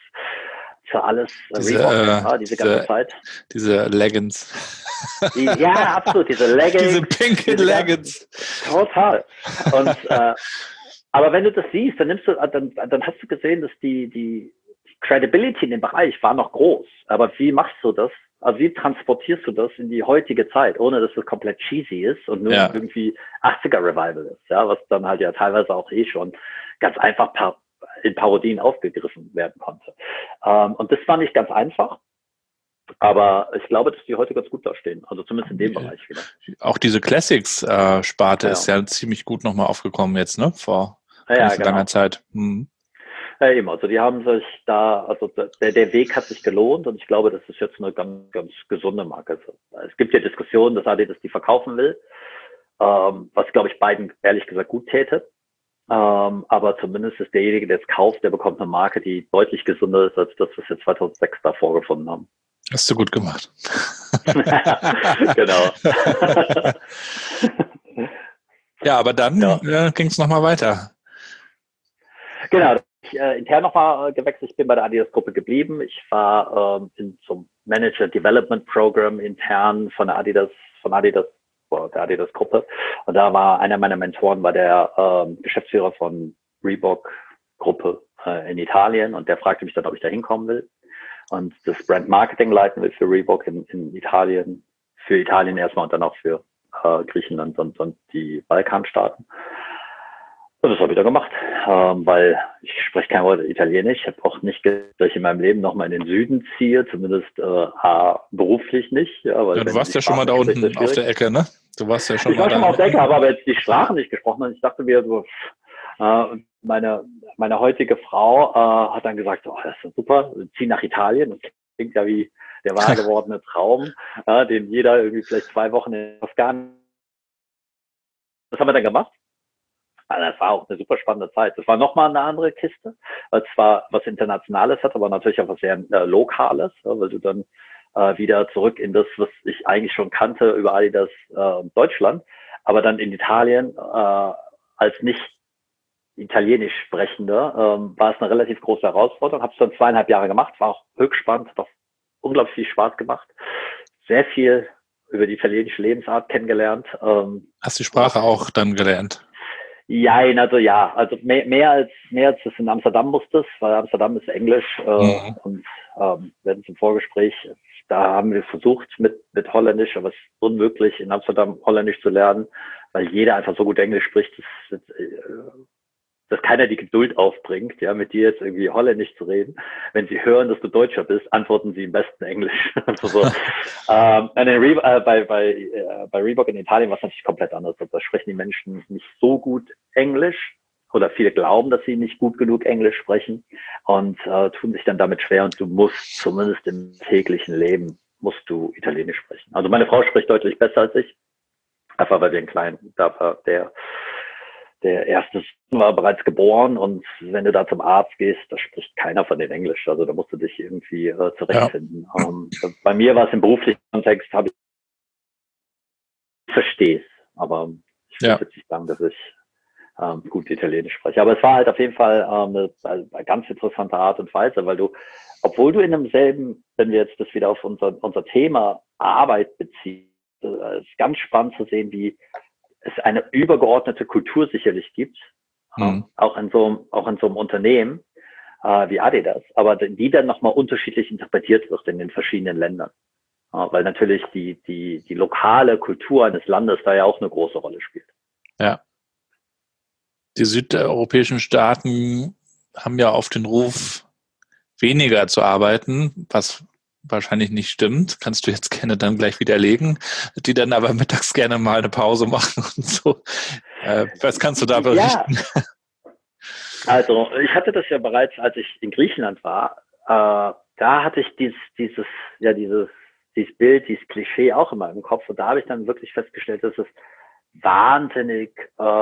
Reebok, diese ganze Zeit. Diese Leggings. Ja, absolut, diese Leggings. Diese pinken Leggings. Total. Und aber wenn du das siehst, dann hast du gesehen, dass die Credibility in dem Bereich war noch groß. Aber wie machst du das? Also wie transportierst du das in die heutige Zeit, ohne dass es komplett cheesy ist und nur irgendwie 80er-Revival ist, ja, was dann halt ja teilweise auch schon ganz einfach in Parodien aufgegriffen werden konnte. Und das war nicht ganz einfach, aber ich glaube, dass die heute ganz gut dastehen, also zumindest in dem Bereich wieder. Auch diese Classics-Sparte ist ja ziemlich gut nochmal aufgekommen jetzt, ne? Vor langer Zeit. Ja, eben, also die haben sich da, also der Weg hat sich gelohnt und ich glaube, das ist jetzt eine ganz, ganz gesunde Marke. Es gibt ja Diskussionen, dass Adidas die verkaufen will, was, glaube ich, beiden ehrlich gesagt gut täte. Aber zumindest ist derjenige, der es kauft, der bekommt eine Marke, die deutlich gesünder ist, als das, was wir 2006 da vorgefunden haben. Hast du gut gemacht. Genau. Ja, aber dann ging es nochmal weiter. Genau. Ich intern nochmal gewechselt. Ich bin bei der Adidas-Gruppe geblieben. Ich war zum Manager Development Program intern von der Adidas-Gruppe. Und da war einer meiner Mentoren, war der Geschäftsführer von Reebok-Gruppe in Italien. Und der fragte mich dann, ob ich da hinkommen will und das Brand Marketing leiten will für Reebok in Italien. Für Italien erstmal und dann auch für Griechenland und die Balkanstaaten. Und das habe ich dann gemacht, weil ich spreche kein Wort Italienisch. Ich habe auch nicht gedacht, dass ich in meinem Leben nochmal in den Süden ziehe, zumindest beruflich nicht. Ja, weil du warst ja schon mal da unten auf der Ecke, ne? Du warst ja schon ich war schon mal auf der Ecke, aber jetzt die Sprache nicht gesprochen. Und ich dachte mir so, meine heutige Frau hat dann gesagt, oh, das ist super, zieh nach Italien. Das klingt ja wie der wahr gewordene Traum, den jeder irgendwie vielleicht 2 Wochen in Toskana. Das haben wir dann gemacht. Also das war auch eine super spannende Zeit. Das war nochmal eine andere Kiste, weil es zwar was Internationales hat, aber natürlich auch was sehr Lokales, weil du dann wieder zurück in das, was ich eigentlich schon kannte über Adidas Deutschland, aber dann in Italien als nicht italienisch Sprechender war es eine relativ große Herausforderung. Habe es dann 2,5 Jahre gemacht, war auch höchst spannend, hat auch unglaublich viel Spaß gemacht. Sehr viel über die italienische Lebensart kennengelernt. Hast die Sprache auch dann gelernt? Also mehr als es in Amsterdam musste, weil Amsterdam ist Englisch und wir hatten im Vorgespräch, da haben wir versucht mit Holländisch, aber es ist unmöglich in Amsterdam Holländisch zu lernen. weil jeder einfach so gut Englisch spricht, dass keiner die Geduld aufbringt, ja, mit dir jetzt irgendwie Holländisch zu reden. Wenn sie hören, dass du Deutscher bist, antworten sie im besten Englisch. Also so. Bei Reebok in Italien war es natürlich komplett anders. Da sprechen die Menschen nicht so gut Englisch, oder viele glauben, dass sie nicht gut genug Englisch sprechen und tun sich dann damit schwer, und du musst zumindest im täglichen Leben musst du Italienisch sprechen. Also meine Frau spricht deutlich besser als ich, einfach weil wir einen kleinen, da war der erste Sohn war bereits geboren, und wenn du da zum Arzt gehst, da spricht keiner von den Englisch. Also da musst du dich irgendwie zurechtfinden. Ja. Bei mir war es im beruflichen Kontext, ich verstehe es, aber ich will jetzt nicht sagen, dass ich gut Italienisch spreche. Aber es war halt auf jeden Fall eine ganz interessante Art und Weise, weil obwohl du in demselben, wenn wir jetzt das wieder auf unser Thema Arbeit beziehen, es ist ganz spannend zu sehen, wie es eine übergeordnete Kultur sicherlich gibt, auch in so einem Unternehmen wie Adidas, aber die dann nochmal unterschiedlich interpretiert wird in den verschiedenen Ländern. Weil natürlich die lokale Kultur eines Landes da ja auch eine große Rolle spielt. Ja. Die südeuropäischen Staaten haben ja auf den Ruf, weniger zu arbeiten, was wahrscheinlich nicht stimmt. Kannst du jetzt gerne dann gleich widerlegen, die dann aber mittags gerne mal eine Pause machen und so. Was kannst du da berichten? Ja. Also ich hatte das ja bereits, als ich in Griechenland war. Da hatte ich dieses Bild, dieses Klischee auch immer im Kopf. Und da habe ich dann wirklich festgestellt, dass es wahnsinnig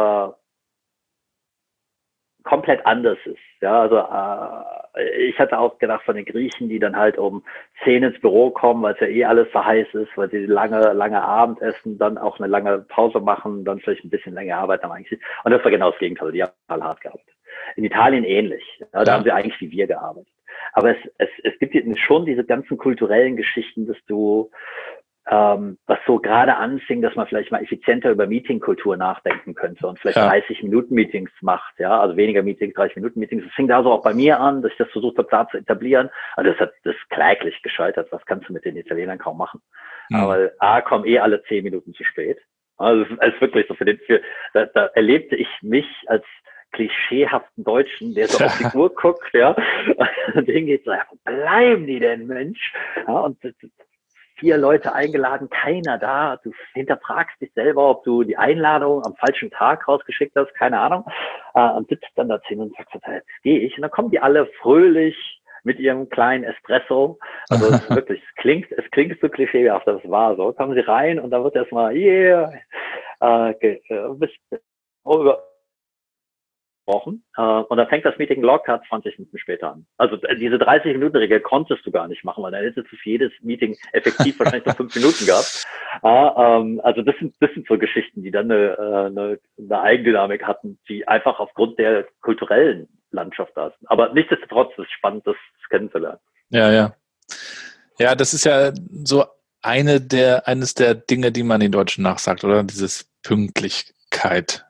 komplett anders ist. Ja, also ich hatte auch gedacht von den Griechen, die dann halt um 10 ins Büro kommen, weil es ja alles so heiß ist, weil sie lange Abend essen, dann auch eine lange Pause machen, dann vielleicht ein bisschen länger arbeiten am eigentlich. Und das war genau das Gegenteil, die haben total hart gearbeitet. In Italien ähnlich. Ja, da haben sie eigentlich wie wir gearbeitet. Aber es gibt schon diese ganzen kulturellen Geschichten, dass du was so gerade anfing, dass man vielleicht mal effizienter über Meetingkultur nachdenken könnte und vielleicht 30-Minuten-Meetings macht, ja, also weniger Meetings, 30-Minuten-Meetings. Das fing da so auch bei mir an, dass ich das versucht habe, da zu etablieren. Also das ist kläglich gescheitert. Was kannst du mit den Italienern kaum machen? Aber kommen alle 10 Minuten zu spät. Also es ist wirklich so da erlebte ich mich als klischeehaften Deutschen, der so auf die Uhr guckt, ja, und denen geht so, ja, wo bleiben die denn, Mensch? Ja, und 4 Leute eingeladen, keiner da. Du hinterfragst dich selber, ob du die Einladung am falschen Tag rausgeschickt hast, keine Ahnung. Und sitzt dann da 10 und sagst, jetzt gehe ich. Und dann kommen die alle fröhlich mit ihrem kleinen Espresso. Also es ist wirklich, es klingt so klischeehaft, das war so. Kommen sie rein und dann wird erstmal, und dann fängt das Meeting locker 20 Minuten später an. Also diese 30-Minuten-Regel konntest du gar nicht machen, weil dann hättest du für jedes Meeting effektiv wahrscheinlich noch 5 Minuten gehabt. Also das sind so Geschichten, die dann eine Eigendynamik hatten, die einfach aufgrund der kulturellen Landschaft da sind. Aber nichtsdestotrotz ist es spannend, das kennenzulernen. Ja. Ja, das ist ja so eines der Dinge, die man den Deutschen nachsagt, oder? Dieses Pünktlichkeit.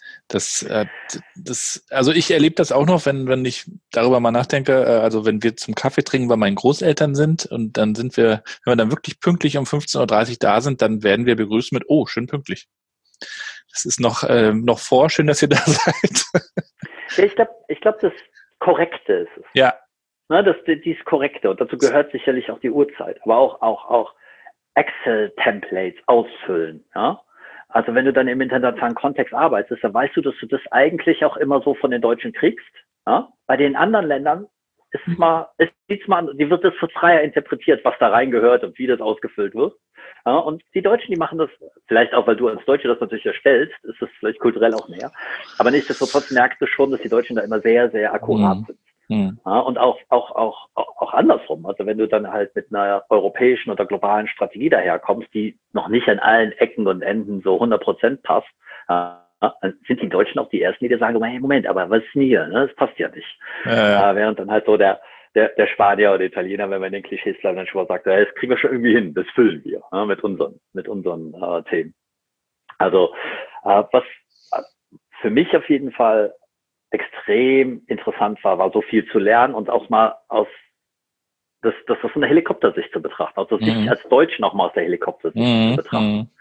Also ich erlebe das auch noch, wenn ich darüber mal nachdenke, also wenn wir zum Kaffee trinken bei meinen Großeltern sind und dann wenn wir dann wirklich pünktlich um 15.30 Uhr da sind, dann werden wir begrüßt mit, oh, schön pünktlich. Das ist noch schön, dass ihr da seid. Ja, ich glaube, das Korrekte ist es. Ja. Dies Korrekte, und dazu gehört sicherlich auch die Uhrzeit, aber auch Excel-Templates ausfüllen, ja. Also wenn du dann im internationalen Kontext arbeitest, dann weißt du, dass du das eigentlich auch immer so von den Deutschen kriegst. Ja? Bei den anderen Ländern die wird das freier interpretiert, was da reingehört und wie das ausgefüllt wird. Ja? Und die Deutschen, die machen das, vielleicht auch, weil du als Deutsche das natürlich erstellst, ist das vielleicht kulturell auch näher. Aber nichtsdestotrotz merkst du schon, dass die Deutschen da immer sehr, sehr akkurat sind. Ja, und auch andersrum. Also wenn du dann halt mit einer europäischen oder globalen Strategie daherkommst, die noch nicht an allen Ecken und Enden so 100% passt, dann sind die Deutschen auch die Ersten, die dir sagen, hey, Moment, aber was ist denn hier? Ne? Das passt ja nicht. Während dann halt so der Spanier oder Italiener, wenn man in den Klischees bleibt, dann schon mal sagt, das kriegen wir schon irgendwie hin, das füllen wir mit unseren Themen. Also was für mich auf jeden Fall extrem interessant war so viel zu lernen und auch mal das von der Helikoptersicht zu betrachten, also sich als Deutsch nochmal aus der Helikoptersicht zu betrachten.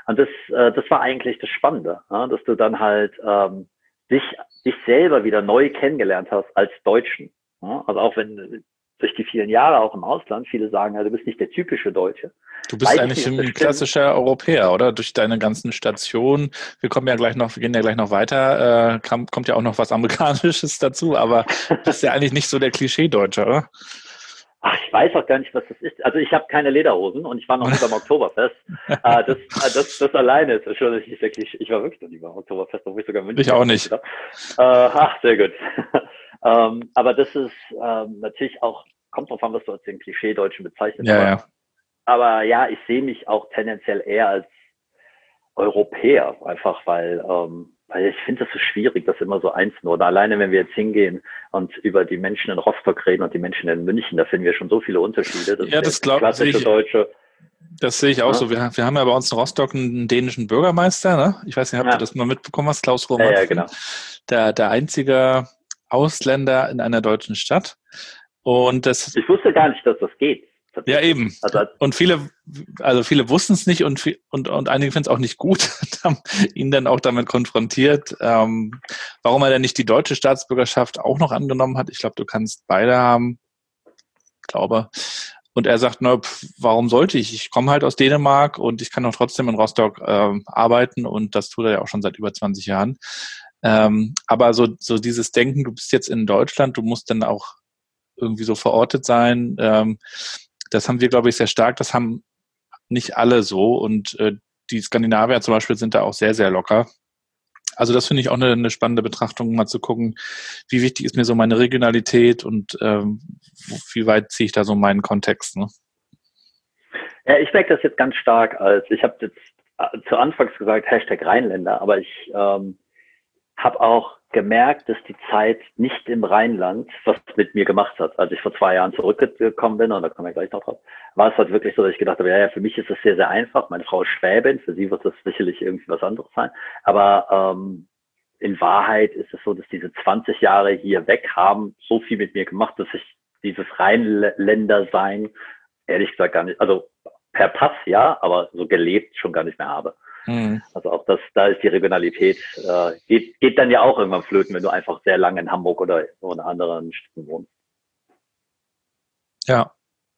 Und das war eigentlich das Spannende, ja, dass du dann halt dich selber wieder neu kennengelernt hast als Deutschen. Ja? Also auch wenn durch die vielen Jahre auch im Ausland viele sagen, ja, du bist nicht der typische Deutsche. Du bist eigentlich ein klassischer Europäer, oder? Durch deine ganzen Stationen. Wir gehen ja gleich noch weiter. Kommt ja auch noch was Amerikanisches dazu, aber du bist ja eigentlich nicht so der Klischee-Deutsche, oder? Ach, ich weiß auch gar nicht, was das ist. Also ich habe keine Lederhosen und ich war noch nie beim Oktoberfest. Das alleine ist schon nicht der Klischee. Ich war wirklich noch nie beim Oktoberfest, obwohl ich sogar München. Ich auch nicht. Sehr gut. Aber das ist natürlich auch, kommt drauf an, was du als den Klischee-Deutschen bezeichnest. Ja. Aber ja, ich sehe mich auch tendenziell eher als Europäer, einfach weil ich finde das so schwierig, das immer so einzuordnen. Alleine wenn wir jetzt hingehen und über die Menschen in Rostock reden und die Menschen in München, da finden wir schon so viele Unterschiede. Das klassische Deutsche. Das sehe ich auch so. Wir haben ja bei uns in Rostock einen dänischen Bürgermeister, ne? Ich weiß nicht, ob du das mal mitbekommen hast, Klaus Roman. Ja, genau. Der einzige Ausländer in einer deutschen Stadt. Und ich wusste gar nicht, dass das geht. Ja, eben. Und viele wussten es nicht und einige finden es auch nicht gut, haben ihn dann auch damit konfrontiert, warum er denn nicht die deutsche Staatsbürgerschaft auch noch angenommen hat. Ich glaube, du kannst beide haben, glaube. Und er sagt, warum sollte ich? Ich komme halt aus Dänemark und ich kann auch trotzdem in Rostock arbeiten und das tut er ja auch schon seit über 20 Jahren. Aber so dieses Denken, du bist jetzt in Deutschland, du musst dann auch irgendwie so verortet sein, das haben wir, glaube ich, sehr stark. Das haben nicht alle so. Und die Skandinavier zum Beispiel sind da auch sehr, sehr locker. Also das finde ich auch eine spannende Betrachtung, mal zu gucken, wie wichtig ist mir so meine Regionalität und wie weit ziehe ich da so meinen Kontext. Ne? Ja, ich merke das jetzt ganz stark ich habe jetzt zu Anfangs gesagt, #Rheinländer, aber ich habe auch gemerkt, dass die Zeit nicht im Rheinland was mit mir gemacht hat. Als ich vor 2 Jahren zurückgekommen bin, und da kommen wir gleich noch drauf, war es halt wirklich so, dass ich gedacht habe, ja, für mich ist das sehr, sehr einfach. Meine Frau ist Schwäbin, für sie wird das sicherlich irgendwie was anderes sein. Aber in Wahrheit ist es so, dass diese 20 Jahre hier weg haben so viel mit mir gemacht, dass ich dieses Rheinländer-Sein ehrlich gesagt gar nicht, also per Pass ja, aber so gelebt schon gar nicht mehr habe. Also auch da ist die Regionalität, geht dann ja auch irgendwann flöten, wenn du einfach sehr lange in Hamburg oder in anderen Städten wohnst. Ja.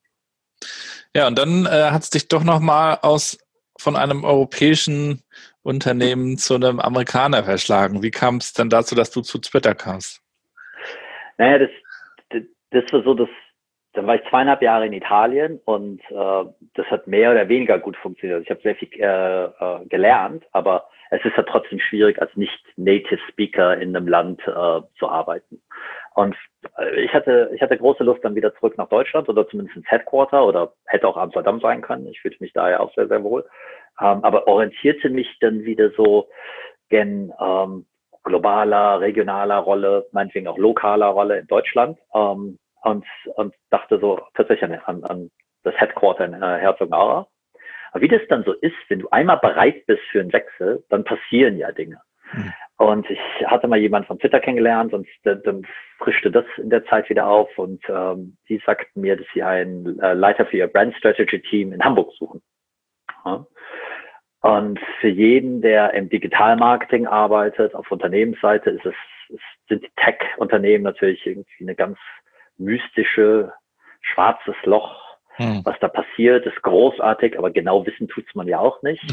Ja, und dann hat es dich doch nochmal von einem europäischen Unternehmen zu einem Amerikaner verschlagen. Wie kam es dann dazu, dass du zu Twitter kamst? Naja, das war so, dann war ich 2,5 Jahre in Italien und das hat mehr oder weniger gut funktioniert. Ich habe sehr viel gelernt, aber es ist ja trotzdem schwierig, als nicht-Native Speaker in einem Land zu arbeiten. Und ich hatte große Lust, dann wieder zurück nach Deutschland oder zumindest ins Headquarter oder hätte auch Amsterdam sein können. Ich fühlte mich daher auch sehr, sehr wohl. Aber orientierte mich dann wieder so gen globaler, regionaler Rolle, meinetwegen auch lokaler Rolle in Deutschland. Und dachte so tatsächlich an das Headquarter in Herzogenaurach. Aber wie das dann so ist, wenn du einmal bereit bist für einen Wechsel, dann passieren ja Dinge. Und ich hatte mal jemanden von Twitter kennengelernt und dann frischte das in der Zeit wieder auf und die sagten mir, dass sie einen Leiter für ihr Brand Strategy Team in Hamburg suchen. Ja. Und für jeden, der im Digitalmarketing arbeitet, auf Unternehmensseite, sind die Tech-Unternehmen natürlich irgendwie eine ganz mystische, schwarzes Loch. Was da passiert, ist großartig, aber genau wissen tut's man ja auch nicht.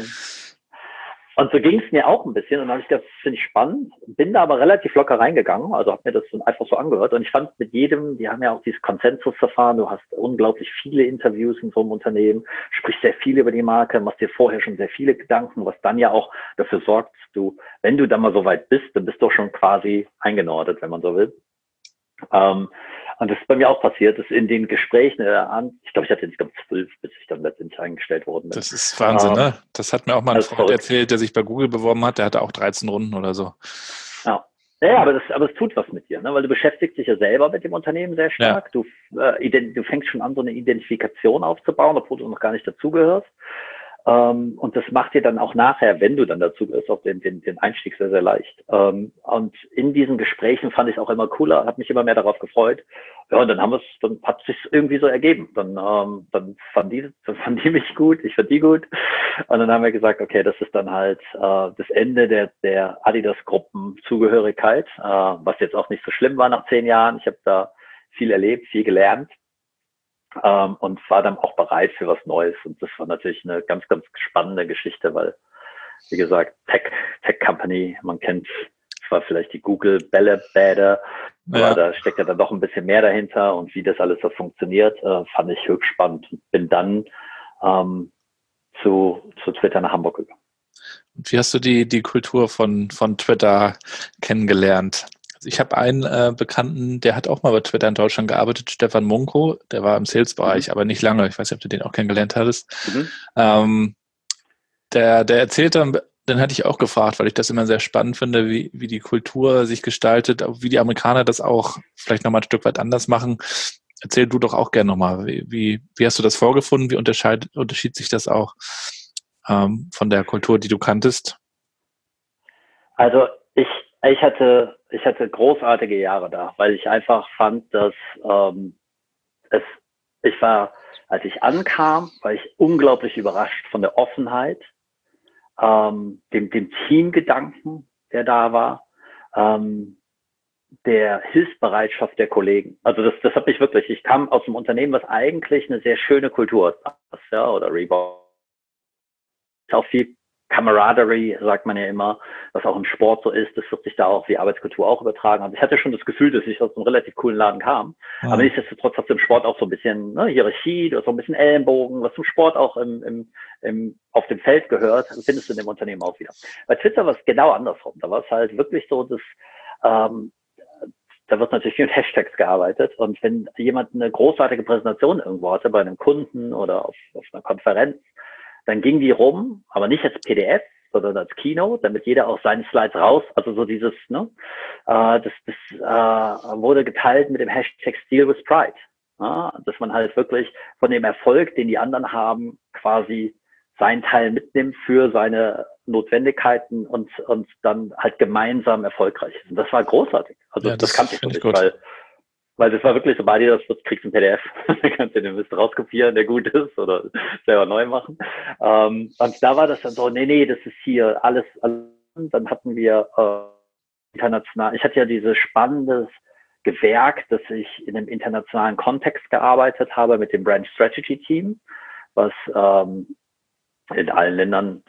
Und so ging es mir auch ein bisschen und dann habe ich gedacht, das finde ich spannend, bin da aber relativ locker reingegangen, also habe mir das einfach so angehört und ich fand mit jedem, die haben ja auch dieses Konsensusverfahren, du hast unglaublich viele Interviews in so einem Unternehmen, sprichst sehr viel über die Marke, machst dir vorher schon sehr viele Gedanken, was dann ja auch dafür sorgt, wenn du dann mal so weit bist, dann bist du schon quasi eingenordet, wenn man so will. Und das ist bei mir auch passiert, dass in den Gesprächen, ich glaube, ich hatte insgesamt 12, bis ich dann letztendlich eingestellt worden bin. Das ist Wahnsinn, ne? Das hat mir auch mal ein Freund erzählt, der sich bei Google beworben hat, der hatte auch 13 Runden oder so. Ja, aber es tut was mit dir, ne? Weil du beschäftigst dich ja selber mit dem Unternehmen sehr stark. Ja. Du fängst schon an, so eine Identifikation aufzubauen, obwohl du noch gar nicht dazugehörst. Und das macht dir dann auch nachher, wenn du dann dazu bist, auch den Einstieg sehr, sehr leicht. Und in diesen Gesprächen fand ich es auch immer cooler, habe mich immer mehr darauf gefreut. Ja, und dann hat es sich irgendwie so ergeben. Dann fanden die mich gut, ich fand die gut. Und dann haben wir gesagt, okay, das ist dann halt das Ende der Adidas-Gruppenzugehörigkeit, was jetzt auch nicht so schlimm war nach 10 Jahren. Ich habe da viel erlebt, viel gelernt. Und war dann auch bereit für was Neues. Und das war natürlich eine ganz, ganz spannende Geschichte, weil, wie gesagt, Tech Company, man kennt zwar vielleicht die Google Bälle, aber da steckt ja dann doch ein bisschen mehr dahinter. Und wie das alles so funktioniert, fand ich höchst spannend. Und bin dann zu Twitter nach Hamburg gegangen. Und wie hast du die Kultur von Twitter kennengelernt? Also ich habe einen Bekannten, der hat auch mal bei Twitter in Deutschland gearbeitet, Stefan Munko, der war im Sales-Bereich, aber nicht lange. Ich weiß nicht, ob du den auch kennengelernt hattest. Der erzählt dann, den hatte ich auch gefragt, weil ich das immer sehr spannend finde, wie die Kultur sich gestaltet, wie die Amerikaner das auch vielleicht nochmal ein Stück weit anders machen. Erzähl du doch auch gerne nochmal, wie hast du das vorgefunden? Wie unterschied sich das auch von der Kultur, die du kanntest? Also ich hatte großartige Jahre da, weil ich einfach fand, dass als ich ankam, war ich unglaublich überrascht von der Offenheit, dem Teamgedanken, der da war, der Hilfsbereitschaft der Kollegen. Also das hat mich wirklich, ich kam aus einem Unternehmen, was eigentlich eine sehr schöne Kultur hat, ja, oder Reebok. Auch viel Camaraderie, sagt man ja immer, was auch im Sport so ist, das wird sich da auch wie Arbeitskultur auch übertragen. Also ich hatte schon das Gefühl, dass ich aus einem relativ coolen Laden kam. Ja. Aber nichtsdestotrotz hat im Sport auch so ein bisschen Hierarchie, so ein bisschen Ellenbogen, was zum Sport auch auf dem Feld gehört, findest du in dem Unternehmen auch wieder. Bei Twitter war es genau andersrum. Da war es halt wirklich so, dass da wird natürlich viel mit Hashtags gearbeitet. Und wenn jemand eine großartige Präsentation irgendwo hatte, bei einem Kunden oder auf einer Konferenz, dann ging die rum, aber nicht als PDF, sondern als Keynote, damit jeder auch seine Slides raus, also so dieses, das wurde geteilt mit dem Hashtag Steal with Pride. Dass man halt wirklich von dem Erfolg, den die anderen haben, quasi seinen Teil mitnimmt für seine Notwendigkeiten und dann halt gemeinsam erfolgreich ist. Und das war großartig. Also ja, das kannte ich nicht, weil das war wirklich so, bei dir, das kriegst du ein PDF, dann kannst du den Mist rauskopieren, der gut ist, oder selber neu machen. Und da war das dann so, nee, das ist hier alles. Dann hatten wir international, ich hatte ja dieses spannendes Gewerk, dass ich in einem internationalen Kontext gearbeitet habe mit dem Brand Strategy Team, was in allen Ländern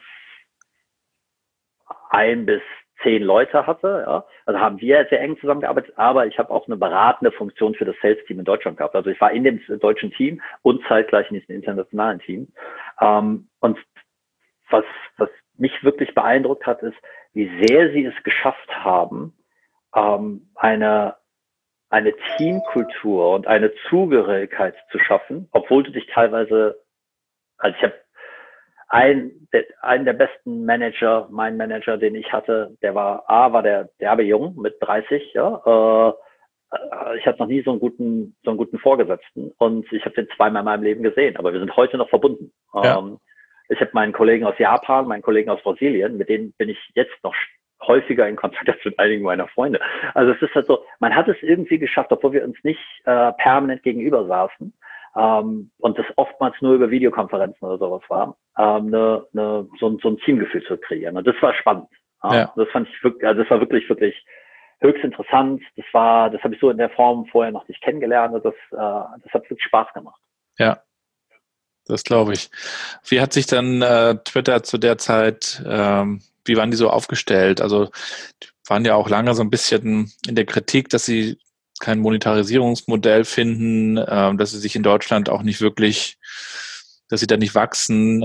1 bis 10 Leute hatte, ja. Also haben wir sehr eng zusammengearbeitet, aber ich habe auch eine beratende Funktion für das Sales-Team in Deutschland gehabt. Also ich war in dem deutschen Team und zeitgleich in diesem internationalen Team. Und was mich wirklich beeindruckt hat, ist, wie sehr sie es geschafft haben, eine Teamkultur und eine Zugehörigkeit zu schaffen, obwohl du dich teilweise, also ich habe einen der besten Manager, mein Manager, den ich hatte, der war derbe jung mit 30, ja. Ich hatte noch nie so einen guten Vorgesetzten und ich habe den zweimal in meinem Leben gesehen, aber wir sind heute noch verbunden. Ja. Ich habe meinen Kollegen aus Japan, meinen Kollegen aus Brasilien, mit denen bin ich jetzt noch häufiger in Kontakt als mit einigen meiner Freunde. Also es ist halt so, man hat es irgendwie geschafft, obwohl wir uns nicht permanent gegenüber saßen, und das oftmals nur über Videokonferenzen oder sowas war, so ein Teamgefühl zu kreieren. Und das war spannend. Ja. Das fand ich wirklich, also das war wirklich, wirklich höchst interessant. Das habe ich so in der Form vorher noch nicht kennengelernt. Und das hat wirklich Spaß gemacht. Ja, das glaube ich. Wie hat sich dann Twitter zu der Zeit, wie waren die so aufgestellt? Also die waren ja auch lange so ein bisschen in der Kritik, dass sie kein Monetarisierungsmodell finden, dass sie sich in Deutschland auch nicht wirklich, dass sie da nicht wachsen.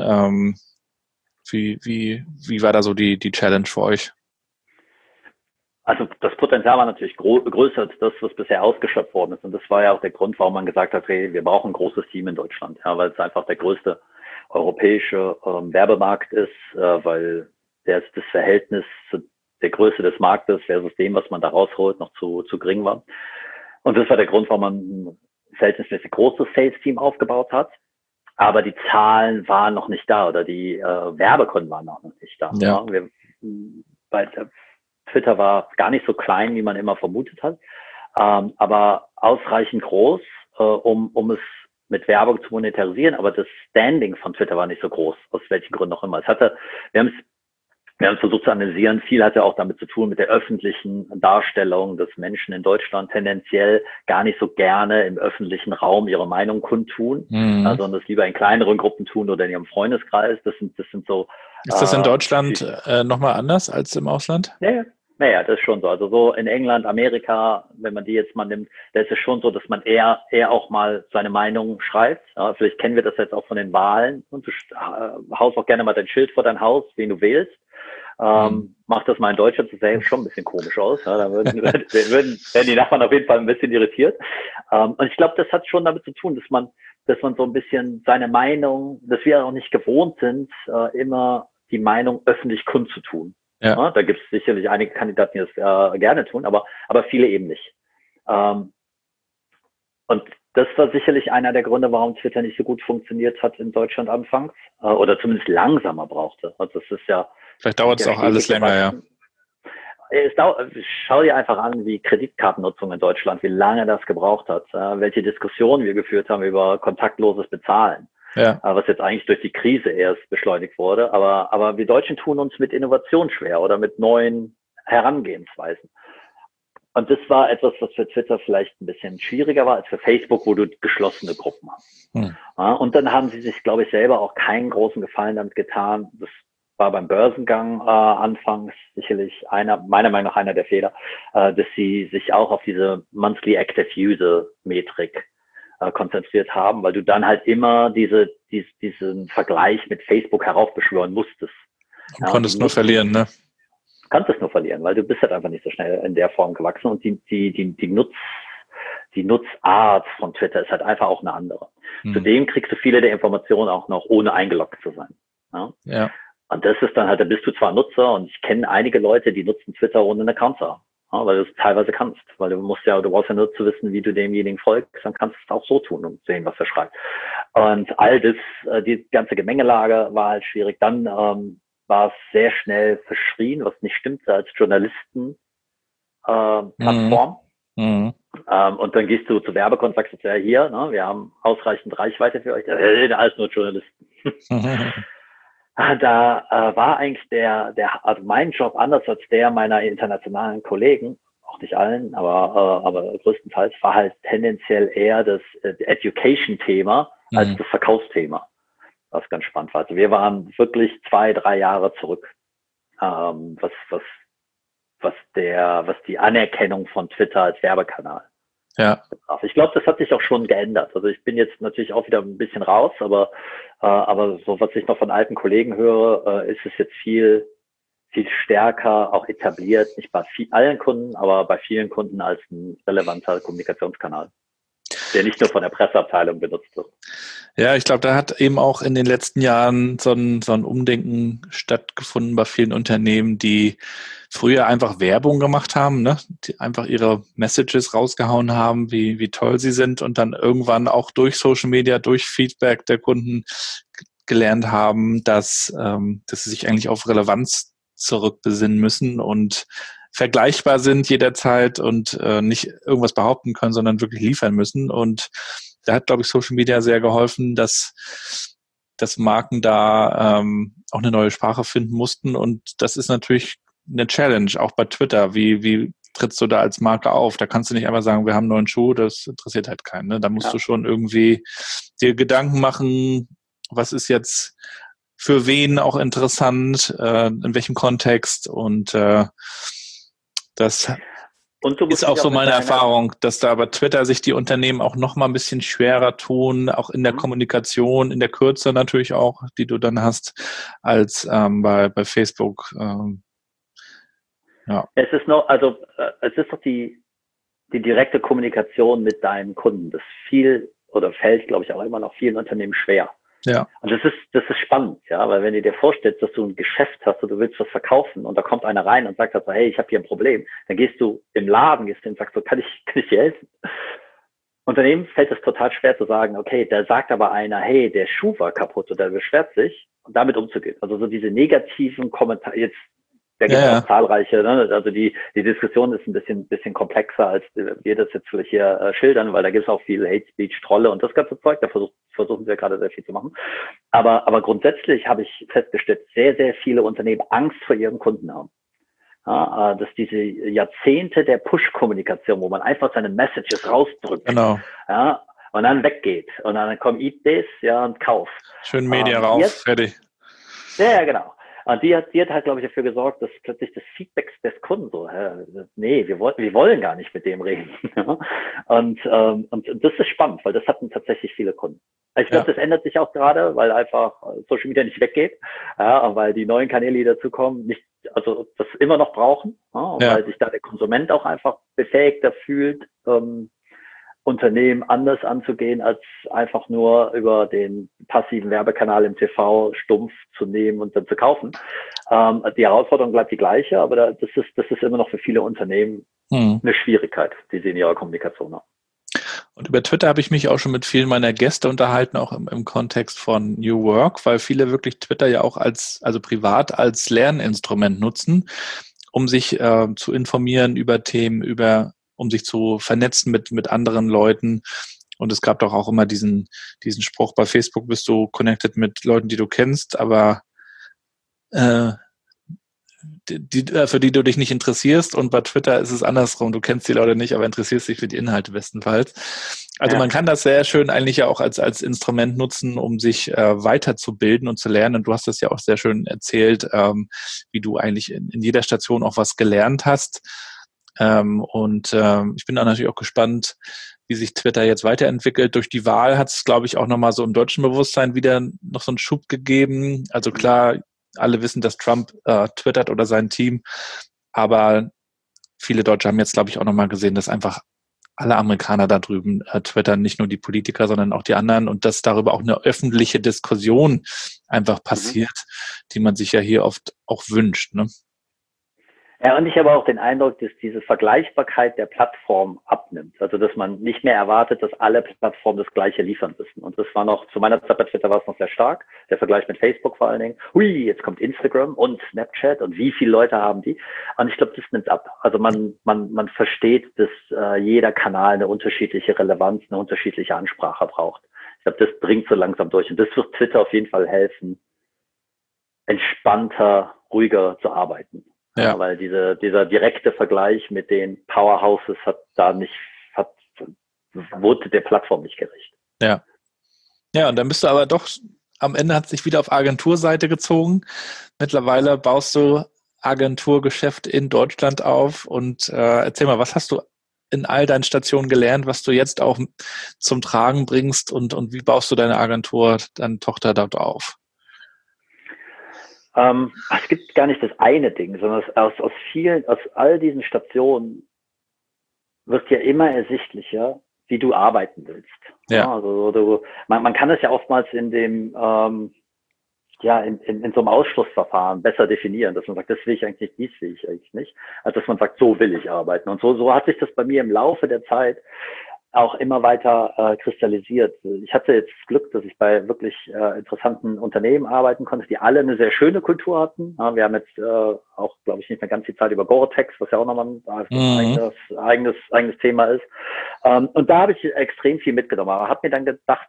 Wie war da so die Challenge für euch? Also das Potenzial war natürlich größer als das, was bisher ausgeschöpft worden ist. Und das war ja auch der Grund, warum man gesagt hat, hey, wir brauchen ein großes Team in Deutschland, ja, weil es einfach der größte europäische Werbemarkt ist, weil das Verhältnis zu der Größe des Marktes versus dem, was man da rausholt, noch zu gering war. Und das war der Grund, warum man ein verhältnismäßig großes Sales-Team aufgebaut hat. aber die Zahlen waren noch nicht da oder die Werbekunden waren noch nicht da. Ja. Weil Twitter war gar nicht so klein, wie man immer vermutet hat, aber ausreichend groß, um es mit Werbung zu monetarisieren, aber das Standing von Twitter war nicht so groß, aus welchen Gründen auch immer. Wir haben es versucht zu analysieren, viel hatte auch damit zu tun mit der öffentlichen Darstellung, dass Menschen in Deutschland tendenziell gar nicht so gerne im öffentlichen Raum ihre Meinung kundtun, sondern das lieber in kleineren Gruppen tun oder in ihrem Freundeskreis. Das sind so. Ist das in Deutschland nochmal anders als im Ausland? Ja. Naja, das ist schon so. Also so in England, Amerika, wenn man die jetzt mal nimmt, da ist es schon so, dass man eher auch mal seine Meinung schreibt. Ja, vielleicht kennen wir das jetzt auch von den Wahlen. Und du haust auch gerne mal dein Schild vor dein Haus, wen du wählst. Macht das mal in Deutschland, das sähe schon ein bisschen komisch aus. Ja, da wären die Nachbarn auf jeden Fall ein bisschen irritiert. Und ich glaube, das hat schon damit zu tun, dass man so ein bisschen seine Meinung, dass wir auch nicht gewohnt sind, immer die Meinung öffentlich kundzutun. Ja, da gibt es sicherlich einige Kandidaten, die das gerne tun, aber viele eben nicht. Und das war sicherlich einer der Gründe, warum Twitter nicht so gut funktioniert hat in Deutschland anfangs oder zumindest langsamer brauchte. Also das ist ja. Vielleicht dauert es auch alles länger, ja. Schau dir einfach an, wie Kreditkartennutzung in Deutschland, wie lange das gebraucht hat, welche Diskussionen wir geführt haben über kontaktloses Bezahlen. Ja. Was jetzt eigentlich durch die Krise erst beschleunigt wurde. Aber wir Deutschen tun uns mit Innovation schwer oder mit neuen Herangehensweisen. Und das war etwas, was für Twitter vielleicht ein bisschen schwieriger war als für Facebook, wo du geschlossene Gruppen hast. Ja, und dann haben sie sich, glaube ich, selber auch keinen großen Gefallen damit getan. Das war beim Börsengang anfangs sicherlich meiner Meinung nach einer der Fehler, dass sie sich auch auf diese Monthly Active User Metrik konzentriert haben, weil du dann halt immer diesen Vergleich mit Facebook heraufbeschwören musstest. Du konntest nur verlieren, ne? Konntest nur verlieren, weil du bist halt einfach nicht so schnell in der Form gewachsen und die Nutzart von Twitter ist halt einfach auch eine andere. Zudem kriegst du viele der Informationen auch noch ohne eingeloggt zu sein. Ja. Und das ist dann halt, da bist du zwar Nutzer und ich kenne einige Leute, die nutzen Twitter ohne einen Account zu haben. Ja, weil du es teilweise kannst, weil du brauchst ja nur zu wissen, wie du demjenigen folgst, dann kannst du es auch so tun und sehen, was er schreibt. Und all das, die ganze Gemengelage war halt schwierig. Dann war es sehr schnell verschrien, was nicht stimmte, als Journalisten Plattform. Und dann gehst du zu Werbekunden und sagst, ja hier, ne, wir haben ausreichend Reichweite für euch. Alles nur Journalisten. Da war eigentlich also mein Job anders als der meiner internationalen Kollegen, auch nicht allen, aber größtenteils war halt tendenziell eher das Education-Thema als das Verkaufsthema, was ganz spannend war. Also wir waren wirklich 2-3 Jahre zurück, was die Anerkennung von Twitter als Werbekanal. Ja. Ich glaube, das hat sich auch schon geändert. Also ich bin jetzt natürlich auch wieder ein bisschen raus, aber so, was ich noch von alten Kollegen höre, ist es jetzt viel stärker auch etabliert, nicht bei allen Kunden, aber bei vielen Kunden als ein relevanter Kommunikationskanal, der nicht nur von der Presseabteilung benutzt wird. Ja, ich glaube, da hat eben auch in den letzten Jahren so ein Umdenken stattgefunden bei vielen Unternehmen, die früher einfach Werbung gemacht haben, ne? Die einfach ihre Messages rausgehauen haben, wie toll sie sind und dann irgendwann auch durch Social Media, durch Feedback der Kunden gelernt haben, dass sie sich eigentlich auf Relevanz zurückbesinnen müssen und vergleichbar sind jederzeit und nicht irgendwas behaupten können, sondern wirklich liefern müssen. Und da hat, glaube ich, Social Media sehr geholfen, dass Marken da auch eine neue Sprache finden mussten. Und das ist natürlich eine Challenge, auch bei Twitter. Wie trittst du da als Marke auf? Da kannst du nicht einfach sagen, wir haben einen neuen Schuh, das interessiert halt keinen. Ne? Da musst du schon irgendwie dir Gedanken machen, was ist jetzt für wen auch interessant, in welchem Kontext und das ist auch so meine Erfahrung, dass da bei Twitter sich die Unternehmen auch noch mal ein bisschen schwerer tun, auch in der Kommunikation, in der Kürze natürlich auch, die du dann hast, als bei Facebook. Ja. Es ist doch die direkte Kommunikation mit deinen Kunden. Das fällt, glaube ich, auch immer noch vielen Unternehmen schwer. Ja. Und das ist spannend, ja, weil wenn du dir vorstellst, dass du ein Geschäft hast und du willst was verkaufen und da kommt einer rein und sagt also, hey, ich habe hier ein Problem, dann gehst du im Laden, und sagst so, kann ich dir helfen? Unternehmen fällt es total schwer zu sagen, okay, da sagt aber einer, hey, der Schuh war kaputt oder der beschwert sich, und damit umzugehen. Also so diese negativen Kommentare, jetzt, da gibt es auch zahlreiche, ne? Also die Diskussion ist ein bisschen komplexer, als wir das jetzt vielleicht hier schildern, weil da gibt es auch viel Hate Speech, Trolle und das ganze Zeug, da versuchen wir gerade sehr viel zu machen. Aber grundsätzlich habe ich festgestellt, sehr, sehr viele Unternehmen Angst vor ihren Kunden haben. Ja, dass diese Jahrzehnte der Push-Kommunikation, wo man einfach seine Messages rausdrückt, genau. Ja, und dann weggeht und dann kommt eat this, ja, und kauf. Schön Media rauf, fertig. Ja, genau. Und die hat halt, glaube ich, dafür gesorgt, dass plötzlich das Feedback des Kunden so, nee, wir wollen gar nicht mit dem reden. Und das ist spannend, weil das hatten tatsächlich viele Kunden. Ich glaube, das ändert sich auch gerade, weil einfach Social Media nicht weggeht, ja, weil die neuen Kanäle, die dazukommen, also das immer noch brauchen, ja, weil sich da der Konsument auch einfach befähigter fühlt, Unternehmen anders anzugehen, als einfach nur über den passiven Werbekanal im TV stumpf zu nehmen und dann zu kaufen. Die Herausforderung bleibt die gleiche, aber das ist immer noch für viele Unternehmen eine Schwierigkeit, die sie in ihrer Kommunikation haben. Und über Twitter habe ich mich auch schon mit vielen meiner Gäste unterhalten, auch im Kontext von New Work, weil viele wirklich Twitter ja auch privat als Lerninstrument nutzen, um sich zu informieren über Themen, um sich zu vernetzen mit anderen Leuten. Und es gab doch auch immer diesen Spruch, bei Facebook bist du connected mit Leuten, die du kennst, aber für die du dich nicht interessierst, und bei Twitter ist es andersrum. Du kennst die Leute nicht, aber interessierst dich für die Inhalte bestenfalls. Also man kann das sehr schön eigentlich ja auch als Instrument nutzen, um sich weiterzubilden und zu lernen. Und du hast das ja auch sehr schön erzählt, wie du eigentlich in jeder Station auch was gelernt hast. Ich bin dann natürlich auch gespannt, wie sich Twitter jetzt weiterentwickelt. Durch die Wahl hat es, glaube ich, auch nochmal so im deutschen Bewusstsein wieder noch so einen Schub gegeben. Also klar, alle wissen, dass Trump twittert oder sein Team, aber viele Deutsche haben jetzt, glaube ich, auch nochmal gesehen, dass einfach alle Amerikaner da drüben twittern, nicht nur die Politiker, sondern auch die anderen, und dass darüber auch eine öffentliche Diskussion einfach passiert, die man sich ja hier oft auch wünscht, ne? Ja, und ich habe auch den Eindruck, dass diese Vergleichbarkeit der Plattform abnimmt. Also, dass man nicht mehr erwartet, dass alle Plattformen das Gleiche liefern müssen. Und das war noch, zu meiner Zeit bei Twitter war es noch sehr stark. Der Vergleich mit Facebook vor allen Dingen. Hui, jetzt kommt Instagram und Snapchat und wie viele Leute haben die? Und ich glaube, das nimmt ab. Also man versteht, dass jeder Kanal eine unterschiedliche Relevanz, eine unterschiedliche Ansprache braucht. Ich glaube, das dringt so langsam durch. Und das wird Twitter auf jeden Fall helfen, entspannter, ruhiger zu arbeiten. Ja, weil dieser direkte Vergleich mit den Powerhouses wurde der Plattform nicht gerecht. Ja. Ja, und dann bist du aber doch, am Ende hat sich wieder auf Agenturseite gezogen. Mittlerweile baust du Agenturgeschäft in Deutschland auf, und erzähl mal, was hast du in all deinen Stationen gelernt, was du jetzt auch zum Tragen bringst, und wie baust du deine Agentur, deine Tochter dort auf? Es gibt gar nicht das eine Ding, sondern aus all diesen Stationen wird ja immer ersichtlicher, wie du arbeiten willst. Ja. Also man kann es ja oftmals in dem in so einem Ausschlussverfahren besser definieren, dass man sagt, das will ich eigentlich nicht, dies will ich eigentlich nicht, als dass man sagt, so will ich arbeiten. Und so hat sich das bei mir im Laufe der Zeit auch immer weiter kristallisiert. Ich hatte jetzt das Glück, dass ich bei wirklich interessanten Unternehmen arbeiten konnte, die alle eine sehr schöne Kultur hatten. Wir haben jetzt auch, glaube ich, nicht mehr ganz die Zeit über Gore-Tex, was ja auch nochmal ein eigenes Thema ist. Und da habe ich extrem viel mitgenommen. Aber habe mir dann gedacht,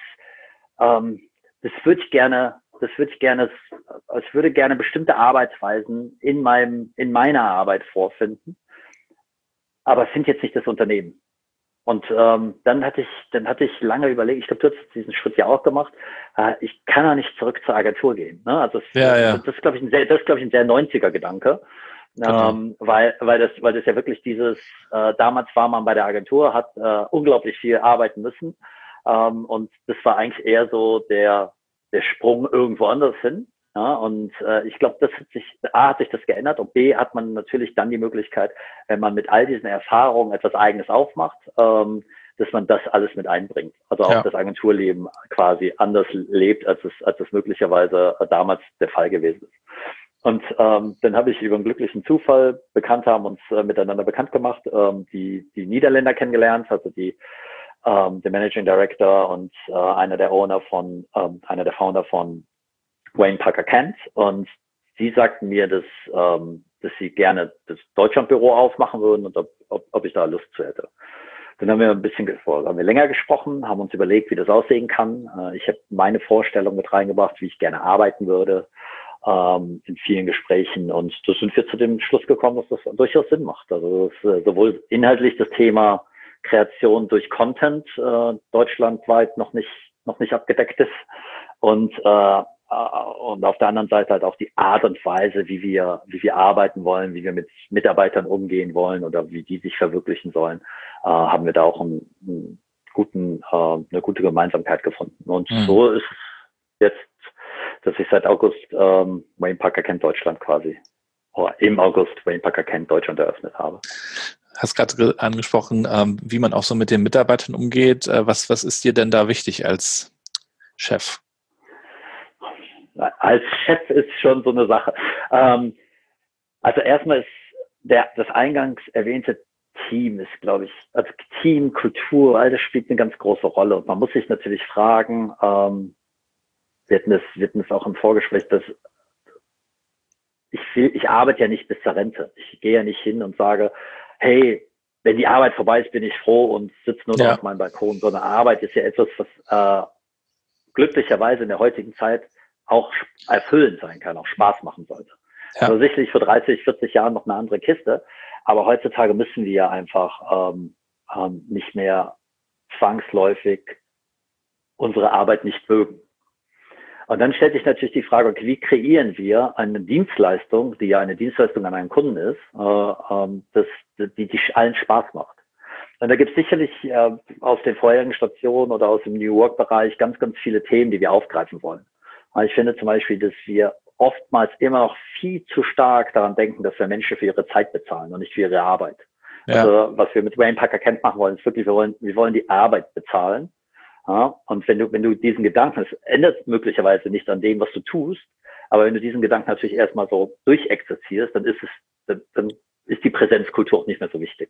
ich würde gerne bestimmte Arbeitsweisen in meiner Arbeit vorfinden, aber finde jetzt nicht das Unternehmen. Und dann hatte ich lange überlegt, ich glaube, du hast diesen Schritt ja auch gemacht, ich kann ja nicht zurück zur Agentur gehen. Ne? Also das ist, glaube ich, ein sehr 90er-Gedanke. Weil das ja wirklich damals war man bei der Agentur, hat unglaublich viel arbeiten müssen. Und das war eigentlich eher so der Sprung irgendwo anders hin. Ja, und ich glaube, hat sich das geändert, und B, hat man natürlich dann die Möglichkeit, wenn man mit all diesen Erfahrungen etwas Eigenes aufmacht, dass man das alles mit einbringt. Also auch das Agenturleben quasi anders lebt, als es möglicherweise damals der Fall gewesen ist. Und dann habe ich über einen glücklichen Zufall, Bekannte haben uns miteinander bekannt gemacht, die Niederländer kennengelernt, also die der Managing Director und einer der Founder von Wayne Parker Kent. Und sie sagten mir, dass sie gerne das Deutschlandbüro aufmachen würden und ob ich da Lust zu hätte. Dann haben wir länger gesprochen, haben uns überlegt, wie das aussehen kann. Ich habe meine Vorstellung mit reingebracht, wie ich gerne arbeiten würde, in vielen Gesprächen. Und da sind wir zu dem Schluss gekommen, dass das durchaus Sinn macht. Also sowohl inhaltlich das Thema Kreation durch Content deutschlandweit noch nicht abgedeckt ist und auf der anderen Seite halt auch die Art und Weise, wie wir arbeiten wollen, wie wir mit Mitarbeitern umgehen wollen oder wie die sich verwirklichen sollen, haben wir da auch eine gute Gemeinsamkeit gefunden. Und so ist es jetzt, dass ich seit August Wayne Parker Kent Deutschland quasi, oder im August Wayne Parker Kent Deutschland eröffnet habe. Hast gerade angesprochen, wie man auch so mit den Mitarbeitern umgeht. Was ist dir denn da wichtig als Chef? Als Chef ist schon so eine Sache. Also erstmal ist das eingangs erwähnte Team ist, glaube ich, also Team, Kultur, all das spielt eine ganz große Rolle. Und man muss sich natürlich fragen, wir hatten es auch im Vorgespräch, dass ich arbeite ja nicht bis zur Rente. Ich gehe ja nicht hin und sage, hey, wenn die Arbeit vorbei ist, bin ich froh und sitze nur noch auf meinem Balkon. Sondern Arbeit ist ja etwas, was glücklicherweise in der heutigen Zeit auch erfüllend sein kann, auch Spaß machen sollte. Ja. Also sicherlich vor 30, 40 Jahren noch eine andere Kiste, aber heutzutage müssen wir einfach nicht mehr zwangsläufig unsere Arbeit nicht mögen. Und dann stellt sich natürlich die Frage, okay, wie kreieren wir eine Dienstleistung, die ja eine Dienstleistung an einen Kunden ist, die allen Spaß macht. Und da gibt es sicherlich aus den vorherigen Stationen oder aus dem New Work-Bereich ganz, ganz viele Themen, die wir aufgreifen wollen. Und ich finde zum Beispiel, dass wir oftmals immer noch viel zu stark daran denken, dass wir Menschen für ihre Zeit bezahlen und nicht für ihre Arbeit. Ja. Also was wir mit Wayne Parker Kent machen wollen, ist wirklich, wir wollen die Arbeit bezahlen. Ja, und wenn du diesen Gedanken, es ändert möglicherweise nicht an dem, was du tust, aber wenn du diesen Gedanken natürlich erstmal so durchexerzierst, dann ist die Präsenzkultur auch nicht mehr so wichtig.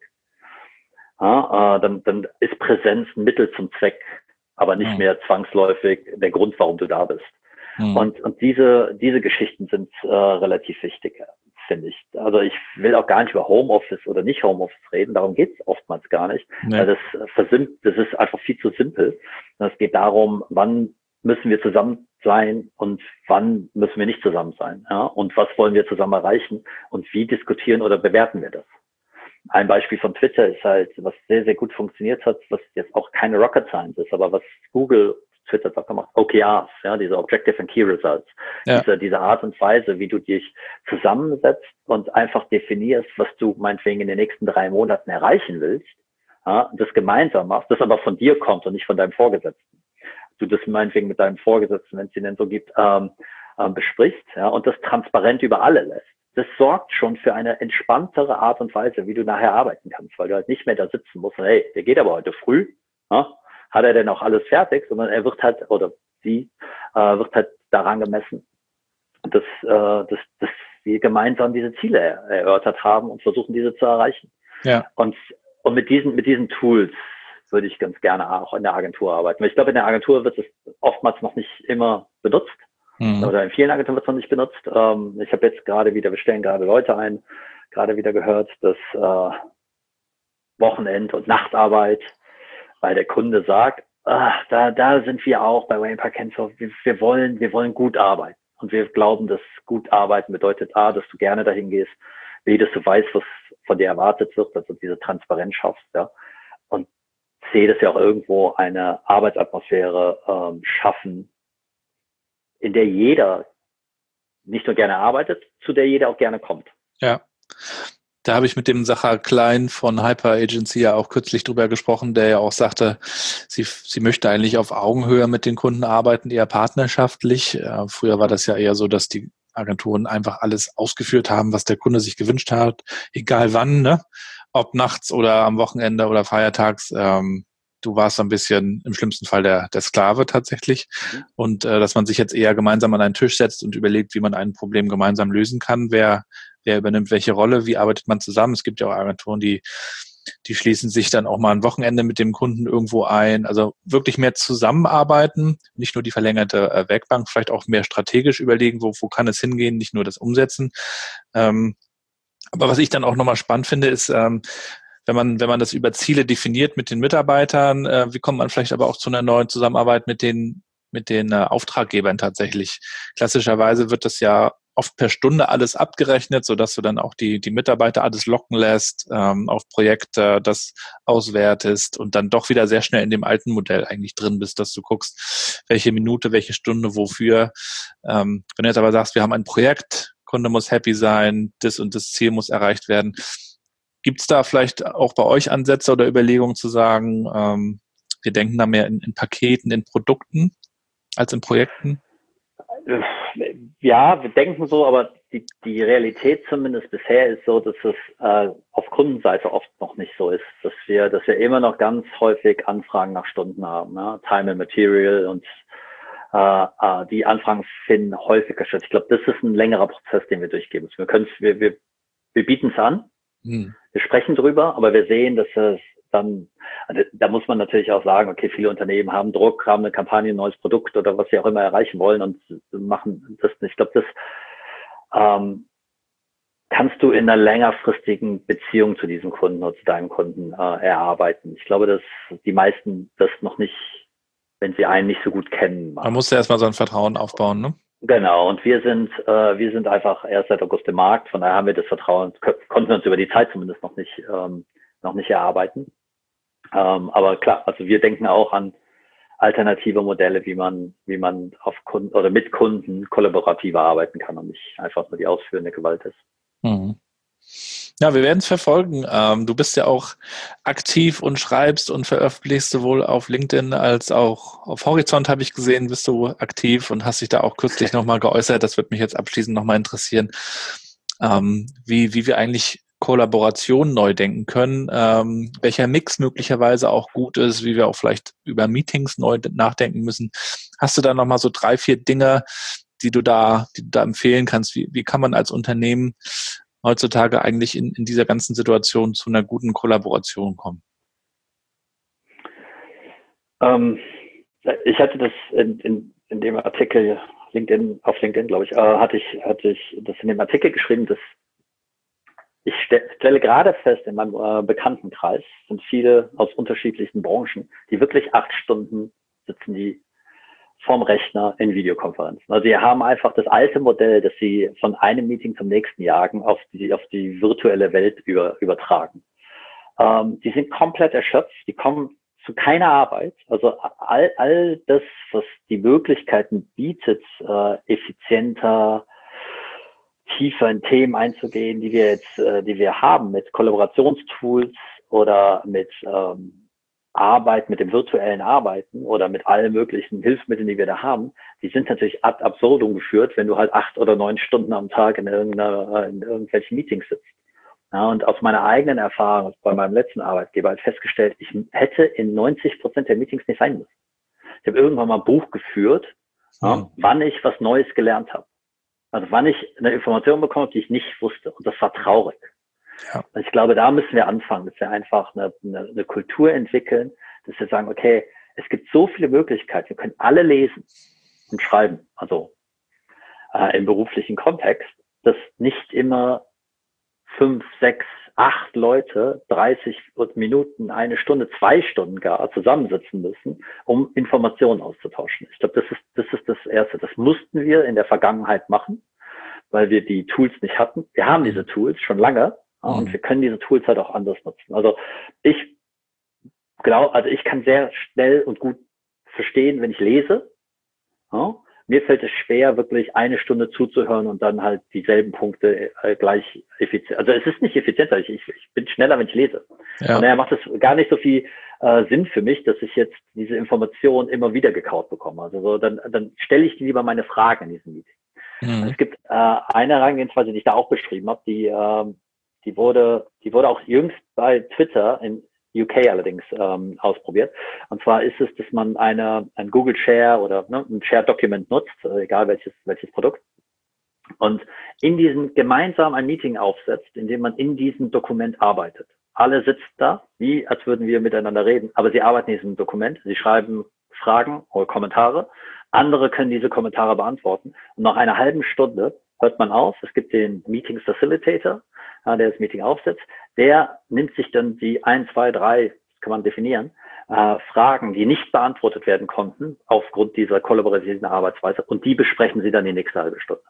Ja, dann ist Präsenz ein Mittel zum Zweck, aber nicht mehr zwangsläufig der Grund, warum du da bist. Und diese Geschichten sind relativ wichtig, finde ich. Also ich will auch gar nicht über Homeoffice oder nicht Homeoffice reden, darum geht es oftmals gar nicht. Nee. Weil das ist einfach viel zu simpel. Es geht darum, wann müssen wir zusammen sein und wann müssen wir nicht zusammen sein. Ja? Und was wollen wir zusammen erreichen und wie diskutieren oder bewerten wir das? Ein Beispiel von Twitter ist halt, was sehr, sehr gut funktioniert hat, was jetzt auch keine Rocket Science ist, aber was Google Twitter hat auch gemacht, OKRs, ja, diese Objective and Key Results, diese Art und Weise, wie du dich zusammensetzt und einfach definierst, was du meinetwegen in den nächsten 3 Monaten erreichen willst, ja, das gemeinsam machst, das aber von dir kommt und nicht von deinem Vorgesetzten. Du das meinetwegen mit deinem Vorgesetzten, wenn es ihn denn so gibt, besprichst, ja, und das transparent über alle lässt. Das sorgt schon für eine entspanntere Art und Weise, wie du nachher arbeiten kannst, weil du halt nicht mehr da sitzen musst, hey, der geht aber heute früh, ja, hat er denn auch alles fertig, sondern er wird halt, oder sie wird halt daran gemessen, dass wir gemeinsam diese Ziele erörtert haben und versuchen, diese zu erreichen. Ja. Und mit diesen Tools würde ich ganz gerne auch in der Agentur arbeiten. Weil ich glaube, in der Agentur wird es oftmals noch nicht immer benutzt. Oder in vielen Agenturen wird es noch nicht benutzt. Ich habe jetzt wir stellen gerade Leute ein, gerade wieder gehört, dass Wochenend- und Nachtarbeit, weil der Kunde sagt, da sind wir auch bei Wayne Parker Kent, wir wollen gut arbeiten. Und wir glauben, dass gut arbeiten bedeutet A, dass du gerne dahin gehst, B, dass du weißt, was von dir erwartet wird, dass du diese Transparenz schaffst, ja. Und C, dass wir auch irgendwo eine Arbeitsatmosphäre schaffen, in der jeder nicht nur gerne arbeitet, zu der jeder auch gerne kommt. Ja. Da habe ich mit dem Sachar Klein von Hyper Agency ja auch kürzlich drüber gesprochen, der ja auch sagte, sie möchte eigentlich auf Augenhöhe mit den Kunden arbeiten, eher partnerschaftlich. Früher war das ja eher so, dass die Agenturen einfach alles ausgeführt haben, was der Kunde sich gewünscht hat, egal wann, ne? Ob nachts oder am Wochenende oder feiertags. Du warst ein bisschen im schlimmsten Fall der Sklave tatsächlich. Und dass man sich jetzt eher gemeinsam an einen Tisch setzt und überlegt, wie man ein Problem gemeinsam lösen kann, wer übernimmt welche Rolle, wie arbeitet man zusammen. Es gibt ja auch Agenturen, die Die schließen sich dann auch mal ein Wochenende mit dem Kunden irgendwo ein. Also wirklich mehr zusammenarbeiten, nicht nur die verlängerte Werkbank, vielleicht auch mehr strategisch überlegen, wo kann es hingehen, nicht nur das Umsetzen. Aber was ich dann auch nochmal spannend finde, ist, wenn man das über Ziele definiert mit den Mitarbeitern, wie kommt man vielleicht aber auch zu einer neuen Zusammenarbeit mit den Auftraggebern tatsächlich? Klassischerweise wird das ja oft per Stunde alles abgerechnet, sodass du dann auch die Mitarbeiter alles locken lässt, auf Projekte das auswertest und dann doch wieder sehr schnell in dem alten Modell eigentlich drin bist, dass du guckst, welche Minute, welche Stunde, wofür. Wenn du jetzt aber sagst, wir haben ein Projekt, Kunde muss happy sein, das und das Ziel muss erreicht werden. Gibt es da vielleicht auch bei euch Ansätze oder Überlegungen zu sagen, wir denken da mehr in Paketen, in Produkten als in Projekten? Ja, wir denken so, aber die Realität zumindest bisher ist so, dass es auf Kundenseite oft noch nicht so ist, dass wir immer noch ganz häufig Anfragen nach Stunden haben, ne? Time and Material, und die Anfragen finden häufiger statt. Ich glaube, das ist ein längerer Prozess, den wir durchgeben müssen. Wir bieten es an, wir sprechen drüber, aber wir sehen, dass es dann, also da muss man natürlich auch sagen, okay, viele Unternehmen haben Druck, haben eine Kampagne, ein neues Produkt oder was sie auch immer erreichen wollen und machen das nicht. Ich glaube, das kannst du in einer längerfristigen Beziehung zu diesem Kunden oder zu deinem Kunden erarbeiten. Ich glaube, dass die meisten das noch nicht, wenn sie einen nicht so gut kennen, machen. Man muss ja erstmal so ein Vertrauen aufbauen, ne? Genau, und wir sind einfach erst seit August im Markt, von daher haben wir das Vertrauen, konnten wir uns über die Zeit zumindest noch nicht erarbeiten. Aber klar, also wir denken auch an alternative Modelle, wie man auf Kunden oder mit Kunden kollaborativer arbeiten kann und nicht einfach nur die ausführende Gewalt ist. Mhm. Ja, wir werden es verfolgen. Du bist ja auch aktiv und schreibst und veröffentlichst sowohl auf LinkedIn als auch auf Horizont, habe ich gesehen, bist du aktiv und hast dich da auch kürzlich nochmal geäußert. Das würde mich jetzt abschließend nochmal interessieren, wie wir eigentlich Kollaboration neu denken können, welcher Mix möglicherweise auch gut ist, wie wir auch vielleicht über Meetings neu nachdenken müssen. Hast du da nochmal so 3, 4 Dinge, die du da empfehlen kannst? Wie kann man als Unternehmen heutzutage eigentlich in dieser ganzen Situation zu einer guten Kollaboration kommen? Ich hatte das in dem Artikel auf LinkedIn, glaube ich, hatte ich das in dem Artikel geschrieben, dass ich stelle gerade fest, in meinem Bekanntenkreis sind viele aus unterschiedlichen Branchen, die wirklich 8 Stunden sitzen die vorm Rechner in Videokonferenzen. Also sie haben einfach das alte Modell, das sie von einem Meeting zum nächsten jagen, auf die virtuelle Welt übertragen. Die sind komplett erschöpft, die kommen zu keiner Arbeit. Also all das, was die Möglichkeiten bietet, effizienter, tiefer in Themen einzugehen, die wir haben mit Kollaborationstools oder mit Arbeit, mit dem virtuellen Arbeiten oder mit allen möglichen Hilfsmitteln, die wir da haben, die sind natürlich ad absurdum geführt, wenn du halt 8 oder 9 Stunden am Tag in irgendwelchen Meetings sitzt. Ja, und aus meiner eigenen Erfahrung bei meinem letzten Arbeitgeber halt festgestellt, ich hätte in 90% der Meetings nicht sein müssen. Ich habe irgendwann mal ein Buch geführt, wann ich was Neues gelernt habe. Also wann ich eine Information bekomme, die ich nicht wusste. Und das war traurig. Ja. Und ich glaube, da müssen wir anfangen, dass wir einfach eine Kultur entwickeln, dass wir sagen, okay, es gibt so viele Möglichkeiten, wir können alle lesen und schreiben, also im beruflichen Kontext, dass nicht immer 5, 6, 8 Leute 30 Minuten, 1 Stunde, 2 Stunden gar zusammensitzen müssen, um Informationen auszutauschen. Ich glaube, das ist das Erste. Das mussten wir in der Vergangenheit machen, weil wir die Tools nicht hatten. Wir haben diese Tools schon lange, und wir können diese Tools halt auch anders nutzen. Also ich kann sehr schnell und gut verstehen, wenn ich lese. Ja? Mir fällt es schwer, wirklich 1 Stunde zuzuhören und dann halt dieselben Punkte gleich effizient. Also es ist nicht effizienter, ich bin schneller, wenn ich lese. Ja. Und daher macht es gar nicht so viel Sinn für mich, dass ich jetzt diese Information immer wieder gekaut bekomme. Also so, dann stelle ich lieber meine Fragen in diesem Meeting. Mhm. Es gibt eine Herangehensweise, die ich da auch beschrieben habe, die wurde auch jüngst bei Twitter in UK allerdings ausprobiert. Und zwar ist es, dass man ein Google Share oder ein Share Document nutzt, egal welches Produkt, und in diesem gemeinsam ein Meeting aufsetzt, in dem man in diesem Dokument arbeitet. alle sitzen da, wie als würden wir miteinander reden, aber sie arbeiten in diesem Dokument, sie schreiben Fragen oder Kommentare, andere können diese Kommentare beantworten und nach einer halben Stunde hört man auf, es gibt den Meeting Facilitator, der das Meeting aufsetzt, der nimmt sich dann die 1, 2, 3, das kann man definieren, Fragen, die nicht beantwortet werden konnten, aufgrund dieser kollaborativen Arbeitsweise, und die besprechen sie dann die nächste halbe Stunde.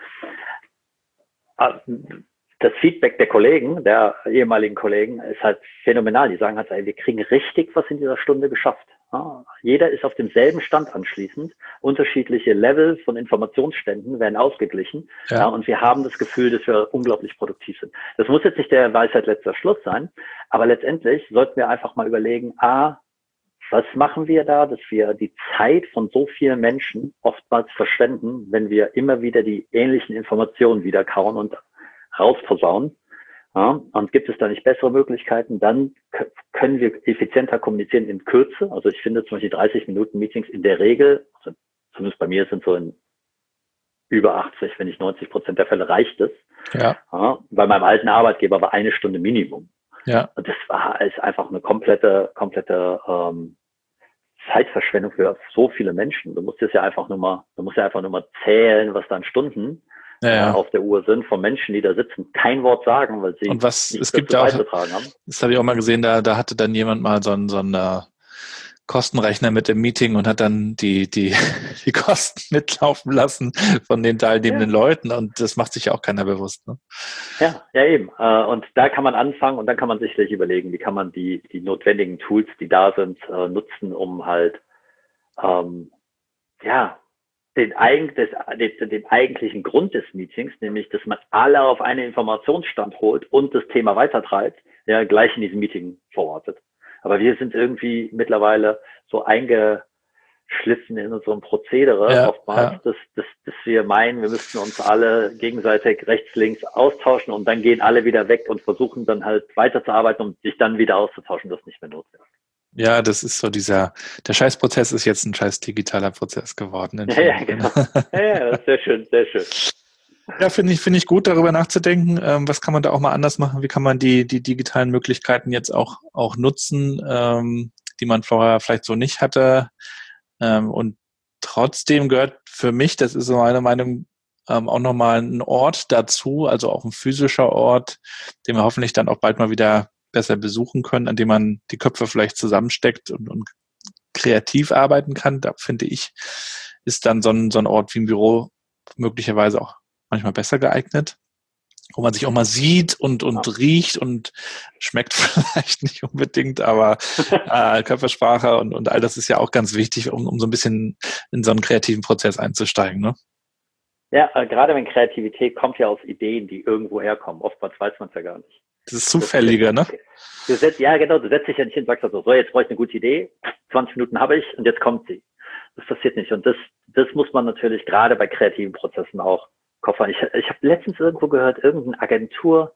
Das Feedback der Kollegen, der ehemaligen Kollegen, ist halt phänomenal. Die sagen halt, ey, wir kriegen richtig was in dieser Stunde geschafft. Ja, jeder ist auf demselben Stand anschließend. Unterschiedliche Level von Informationsständen werden ausgeglichen. Ja, und wir haben das Gefühl, dass wir unglaublich produktiv sind. Das muss jetzt nicht der Weisheit letzter Schluss sein, aber letztendlich sollten wir einfach mal überlegen, was machen wir da, dass wir die Zeit von so vielen Menschen oftmals verschwenden, wenn wir immer wieder die ähnlichen Informationen wieder kauen und rausposaunen. Ja, und gibt es da nicht bessere Möglichkeiten, dann können wir effizienter kommunizieren in Kürze. Also ich finde zum Beispiel 30 Minuten Meetings in der Regel, also zumindest bei mir sind so in über 80, wenn nicht 90% der Fälle reicht es. Ja. Ja, bei meinem alten Arbeitgeber war 1 Stunde Minimum. Ja. Und das ist einfach eine komplette Zeitverschwendung für so viele Menschen. Du musst ja einfach nur mal zählen, was da an Stunden auf der Uhr sind, von Menschen, die da sitzen, kein Wort sagen, weil sie nichts dazu beizutragen haben. Das habe ich auch mal gesehen, da hatte dann jemand mal so einen Kostenrechner mit im Meeting und hat dann die Kosten mitlaufen lassen von den teilnehmenden Leuten, und das macht sich ja auch keiner bewusst. Ne? Ja, eben. Und da kann man anfangen und dann kann man sicherlich überlegen, wie kann man die notwendigen Tools, die da sind, nutzen, um halt den eigentlichen Grund des Meetings, nämlich, dass man alle auf einen Informationsstand holt und das Thema weitertreibt, gleich in diesem Meeting verortet. Aber wir sind irgendwie mittlerweile so eingeschliffen in unserem Prozedere oftmals, dass wir meinen, wir müssten uns alle gegenseitig rechts, links austauschen und dann gehen alle wieder weg und versuchen dann halt weiterzuarbeiten, um sich dann wieder auszutauschen, das ist nicht mehr notwendig. Ja, das ist so der Scheißprozess ist jetzt ein scheiß digitaler Prozess geworden. Ja, genau. Ja, sehr schön, sehr schön. Ja, finde ich gut, darüber nachzudenken. Was kann man da auch mal anders machen? Wie kann man die digitalen Möglichkeiten jetzt auch nutzen, die man vorher vielleicht so nicht hatte? Und trotzdem gehört für mich, das ist so meine Meinung, auch nochmal ein Ort dazu, also auch ein physischer Ort, den wir hoffentlich dann auch bald mal wieder besser besuchen können, an dem man die Köpfe vielleicht zusammensteckt und kreativ arbeiten kann. Da finde ich, ist dann so ein Ort wie ein Büro möglicherweise auch manchmal besser geeignet, wo man sich auch mal sieht und riecht und schmeckt vielleicht nicht unbedingt, aber Körpersprache und all das ist ja auch ganz wichtig, um so ein bisschen in so einen kreativen Prozess einzusteigen, ne? Ja, gerade wenn Kreativität kommt ja aus Ideen, die irgendwo herkommen. Oftmals weiß man es ja gar nicht. Das ist zufälliger, ne? Du setzt dich ja nicht hin und sagst so, jetzt brauche ich eine gute Idee, 20 Minuten habe ich und jetzt kommt sie. Das passiert nicht. Und das muss man natürlich gerade bei kreativen Prozessen auch koffern. Ich habe letztens irgendwo gehört, irgendein Agenturchef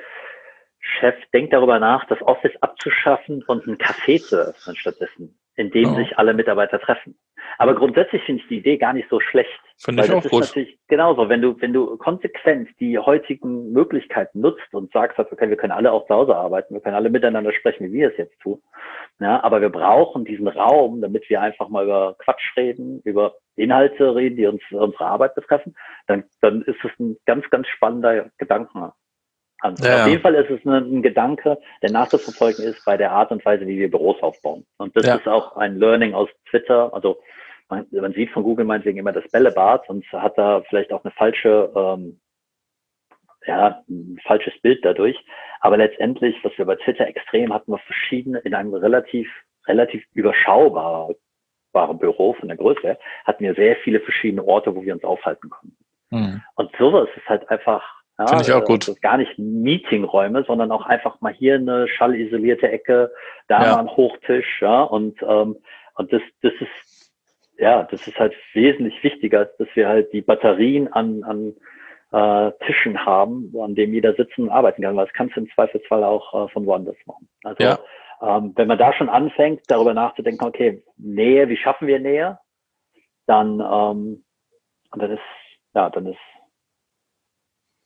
denkt darüber nach, das Office abzuschaffen und ein Café zu öffnen stattdessen, in dem sich alle Mitarbeiter treffen. Aber grundsätzlich finde ich die Idee gar nicht so schlecht. Finde ich auch gut. Das ist natürlich genauso, wenn du konsequent die heutigen Möglichkeiten nutzt und sagst, okay, wir können alle auch zu Hause arbeiten, wir können alle miteinander sprechen, wie wir es jetzt tun. Ja, aber wir brauchen diesen Raum, damit wir einfach mal über Quatsch reden, über Inhalte reden, die unsere Arbeit betreffen. Dann ist es ein ganz, ganz spannender Gedanke. Auf jeden Fall ist es ein Gedanke, der nachzuverfolgen ist bei der Art und Weise, wie wir Büros aufbauen. Und das ist auch ein Learning aus Twitter. Also man sieht von Google meinetwegen immer das Bällebad und hat da vielleicht auch ein falsches Bild dadurch. Aber letztendlich, was wir bei Twitter extrem hatten, wir verschiedene in einem relativ überschaubaren Büro von der Größe her, hatten wir sehr viele verschiedene Orte, wo wir uns aufhalten konnten. Mhm. Und sowas ist halt einfach, finde ich auch gut. Das ist gar nicht Meetingräume, sondern auch einfach mal hier eine schallisolierte Ecke, da mal ein Hochtisch, und das ist halt wesentlich wichtiger, dass wir halt die Batterien an Tischen haben, an dem jeder sitzen und arbeiten kann, weil das kannst du im Zweifelsfall auch von woanders machen. Also wenn man da schon anfängt, darüber nachzudenken, okay, Nähe, wie schaffen wir Nähe, dann ist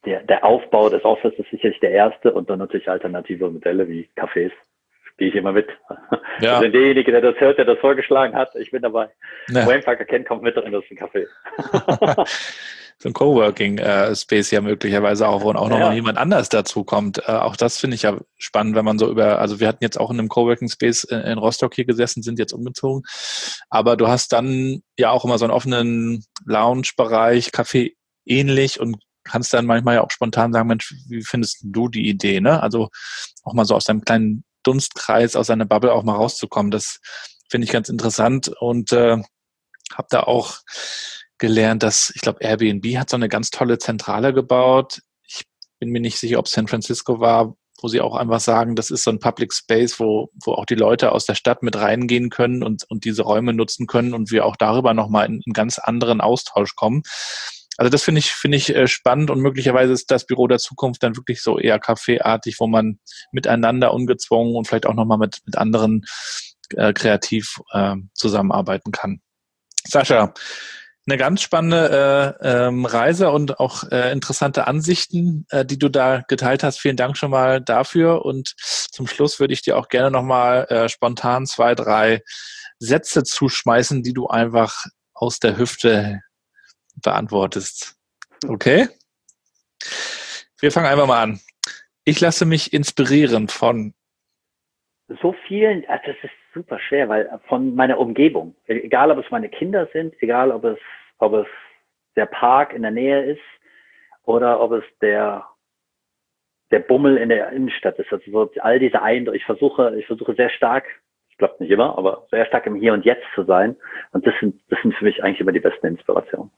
der Aufbau des Office ist sicherlich der erste und dann natürlich alternative Modelle wie Cafés. Gehe ich immer mit. Ja. Also derjenige, der das hört, der das vorgeschlagen hat, ich bin dabei. Ja. Wayne Parker Kent kommt mit rein, das ist ein Café. So ein Coworking-Space ja möglicherweise auch, wo auch noch jemand anders dazu kommt. Auch das finde ich ja spannend, wenn man so also wir hatten jetzt auch in einem Coworking-Space in Rostock hier gesessen, sind jetzt umgezogen. Aber du hast dann ja auch immer so einen offenen Lounge-Bereich, Café ähnlich und kannst dann manchmal ja auch spontan sagen, Mensch, wie findest du die Idee, ne? Also auch mal so aus deinem kleinen Dunstkreis, aus seiner Bubble auch mal rauszukommen. Das finde ich ganz interessant und habe da auch gelernt, dass, ich glaube, Airbnb hat so eine ganz tolle Zentrale gebaut. Ich bin mir nicht sicher, ob es San Francisco war, wo sie auch einfach sagen, das ist so ein Public Space, wo auch die Leute aus der Stadt mit reingehen können und diese Räume nutzen können und wir auch darüber nochmal in einen ganz anderen Austausch kommen. Also das finde ich spannend und möglicherweise ist das Büro der Zukunft dann wirklich so eher caféartig, wo man miteinander ungezwungen und vielleicht auch nochmal mit anderen kreativ zusammenarbeiten kann. Sascha, eine ganz spannende Reise und auch interessante Ansichten, die du da geteilt hast. Vielen Dank schon mal dafür. Und zum Schluss würde ich dir auch gerne nochmal spontan 2, 3 Sätze zuschmeißen, die du einfach aus der Hüfte beantwortest. Okay? Wir fangen einfach mal an. Ich lasse mich inspirieren von so vielen, also das ist super schwer, weil von meiner Umgebung, egal ob es meine Kinder sind, egal ob es der Park in der Nähe ist oder ob es der Bummel in der Innenstadt ist, also so all diese Eindrücke, ich versuche sehr stark, ich glaube nicht immer, aber sehr stark im Hier und Jetzt zu sein und das sind für mich eigentlich immer die besten Inspirationen.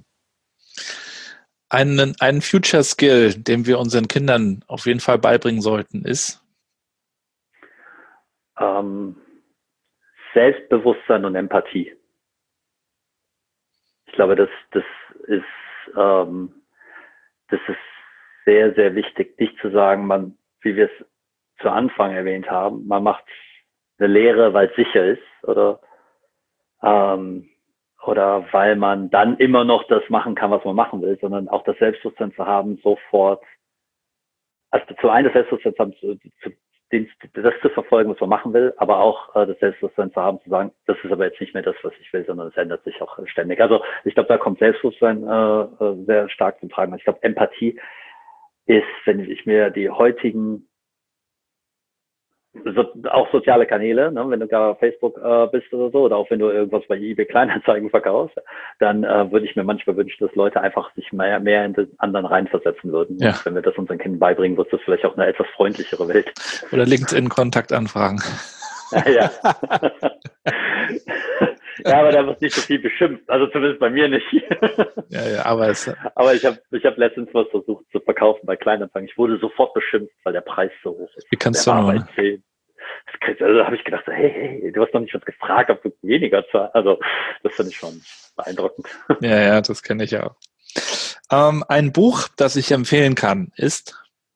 Einen Future Skill, den wir unseren Kindern auf jeden Fall beibringen sollten, ist Selbstbewusstsein und Empathie. Ich glaube, das ist sehr, sehr wichtig, nicht zu sagen, wie wir es zu Anfang erwähnt haben, man macht eine Lehre, weil es sicher ist oder weil man dann immer noch das machen kann, was man machen will, sondern auch das Selbstbewusstsein zu haben, sofort, also zum einen das Selbstbewusstsein zu haben, das zu verfolgen, was man machen will, aber auch das Selbstbewusstsein zu haben, zu sagen, das ist aber jetzt nicht mehr das, was ich will, sondern es ändert sich auch ständig. Also ich glaube, da kommt Selbstbewusstsein sehr stark zum Tragen. Ich glaube, Empathie ist, wenn ich mir die heutigen auch soziale Kanäle, ne, wenn du gar auf Facebook bist oder so, oder auch wenn du irgendwas bei eBay Kleinanzeigen verkaufst, dann würde ich mir manchmal wünschen, dass Leute einfach sich mehr in den anderen reinversetzen würden. Ja. Und wenn wir das unseren Kindern beibringen, wird das vielleicht auch eine etwas freundlichere Welt. Oder LinkedIn-Kontaktanfragen. Ja. Ja, aber da wird nicht so viel beschimpft. Also zumindest bei mir nicht. Ja, aber ich hab letztens was versucht zu verkaufen bei Kleinanzeigen. Ich wurde sofort beschimpft, weil der Preis so hoch ist. Wie kannst du nur? Also habe ich gedacht, hey, du hast noch nicht was gefragt, ob du weniger zahlst. Also das finde ich schon beeindruckend. Ja, das kenne ich auch. Ein Buch, das ich empfehlen kann, ist?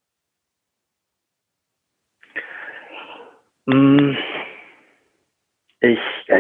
Ich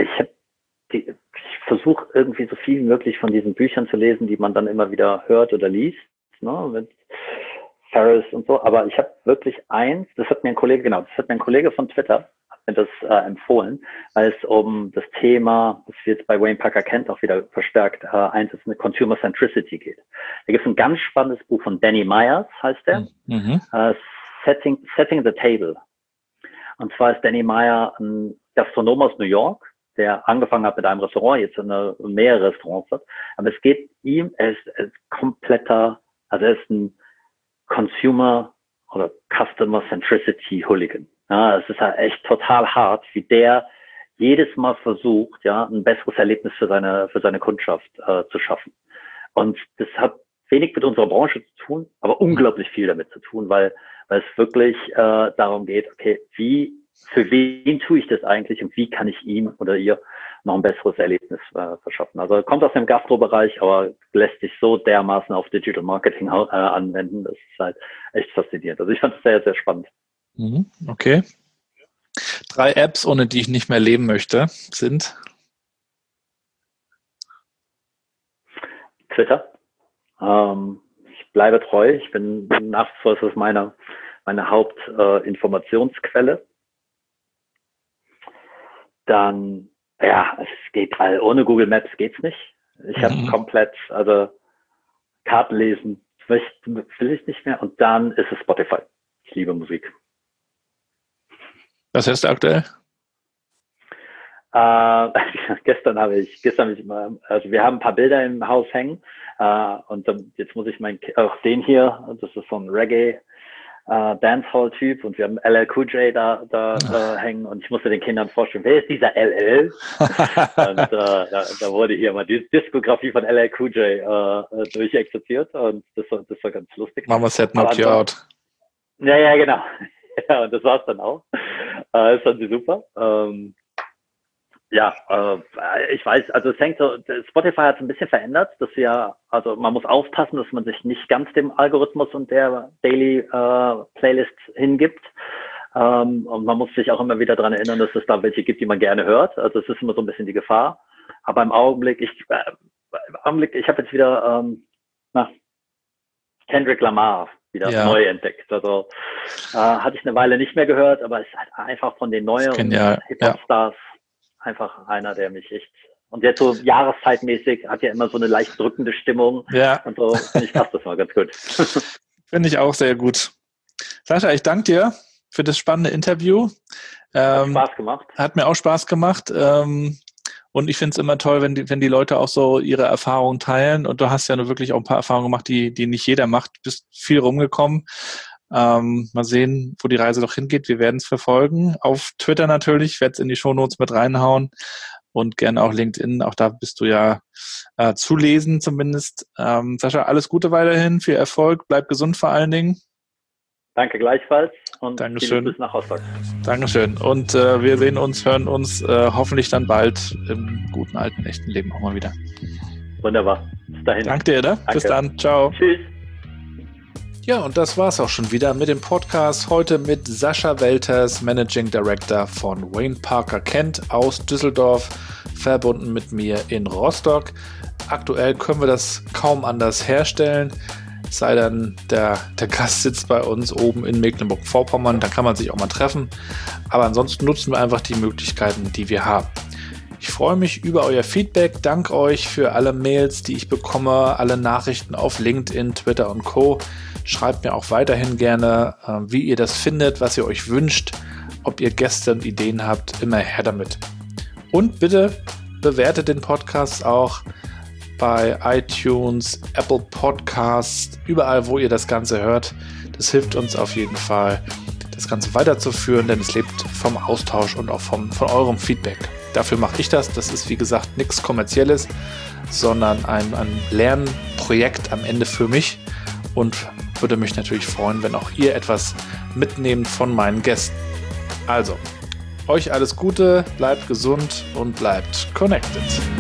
versuche irgendwie so viel wie möglich von diesen Büchern zu lesen, die man dann immer wieder hört oder liest, ne, mit Ferris und so. Aber ich habe wirklich eins, das hat mir ein Kollege von Twitter hat mir das empfohlen, weil es um das Thema, das wir jetzt bei Wayne Parker Kent auch wieder verstärkt, eins ist eine Consumer Centricity geht. Da gibt es ein ganz spannendes Buch von Danny Myers, heißt der, Setting the Table. Und zwar ist Danny Meyer ein Gastronom aus New York, der angefangen hat mit einem Restaurant, jetzt mehrere Restaurants hat. Aber es geht ihm, er ist kompletter, also er ist ein Consumer oder Customer Centricity Hooligan. Ja, es ist halt echt total hart, wie der jedes Mal versucht, ja, ein besseres Erlebnis für seine Kundschaft zu schaffen. Und das hat wenig mit unserer Branche zu tun, aber unglaublich viel damit zu tun, weil es wirklich darum geht, okay, für wen tue ich das eigentlich und wie kann ich ihm oder ihr noch ein besseres Erlebnis verschaffen. Also kommt aus dem Gastro-Bereich, aber lässt sich so dermaßen auf Digital Marketing anwenden. Das ist halt echt faszinierend. Also ich fand es sehr, sehr spannend. Okay. 3 Apps, ohne die ich nicht mehr leben möchte, sind? Twitter. bleibe treu. Ich bin nach wie vor, das ist meine Hauptinformationsquelle. Dann, ja, es geht, ohne Google Maps geht's nicht. Ich habe komplett, also Karten lesen will ich nicht mehr. Und dann ist es Spotify. Ich liebe Musik. Was hörst du aktuell? Gestern habe ich mal, also wir haben ein paar Bilder im Haus hängen, und jetzt muss ich auch den hier, das ist so ein Reggae Dancehall-Typ, und wir haben LL Cool J da hängen, und ich musste den Kindern vorstellen, wer ist dieser LL? Und da wurde hier mal die Diskografie von LL Cool J durchexerziert, und das war ganz lustig. Mama said knock you out. Ja, genau. Ja, und das war's dann auch. Das fand sie super. Ich weiß, also es hängt so, Spotify hat es ein bisschen verändert, also man muss aufpassen, dass man sich nicht ganz dem Algorithmus und der Daily Playlist hingibt. Und man muss sich auch immer wieder daran erinnern, dass es da welche gibt, die man gerne hört. Also es ist immer so ein bisschen die Gefahr. Aber im Augenblick, ich habe jetzt wieder Kendrick Lamar wieder neu entdeckt. Also hatte ich eine Weile nicht mehr gehört, aber es ist halt einfach von den neueren Hip-Hop-Stars einfach einer, der mich echt, und jetzt so jahreszeitmäßig hat ja immer so eine leicht drückende Stimmung. Ja. Und so finde ich das mal ganz gut. Finde ich auch sehr gut. Sascha, ich danke dir für das spannende Interview. Hat Spaß gemacht. Hat mir auch Spaß gemacht. Und ich finde es immer toll, wenn die Leute auch so ihre Erfahrungen teilen. Und du hast ja nur wirklich auch ein paar Erfahrungen gemacht, die nicht jeder macht. Du bist viel rumgekommen. Mal sehen, wo die Reise noch hingeht. Wir werden es verfolgen. Auf Twitter natürlich. Ich werde es in die Shownotes mit reinhauen. Und gerne auch LinkedIn. Auch da bist du ja zu lesen zumindest. Sascha, alles Gute weiterhin. Viel Erfolg. Bleib gesund vor allen Dingen. Danke gleichfalls. Und Dankeschön. Bis nach Rostock. Dankeschön. Und wir sehen uns, hören uns hoffentlich dann bald im guten, alten, echten Leben auch mal wieder. Wunderbar. Bis dahin. Danke dir, ne? Bis dann. Ciao. Tschüss. Ja, und das war's auch schon wieder mit dem Podcast. Heute mit Sascha Welters, Managing Director von Wayne Parker Kent aus Düsseldorf, verbunden mit mir in Rostock. Aktuell können wir das kaum anders herstellen. Es sei denn, der Gast sitzt bei uns oben in Mecklenburg-Vorpommern, dann kann man sich auch mal treffen. Aber ansonsten nutzen wir einfach die Möglichkeiten, die wir haben. Ich freue mich über euer Feedback. Danke euch für alle Mails, die ich bekomme, alle Nachrichten auf LinkedIn, Twitter und Co. Schreibt mir auch weiterhin gerne, wie ihr das findet, was ihr euch wünscht, ob ihr Gäste und Ideen habt, immer her damit. Und bitte bewertet den Podcast auch bei iTunes, Apple Podcasts, überall, wo ihr das Ganze hört. Das hilft uns auf jeden Fall, das Ganze weiterzuführen, denn es lebt vom Austausch und auch von eurem Feedback. Dafür mache ich das. Das ist, wie gesagt, nichts Kommerzielles, sondern ein Lernprojekt am Ende für mich und würde mich natürlich freuen, wenn auch ihr etwas mitnehmt von meinen Gästen. Also, euch alles Gute, bleibt gesund und bleibt connected.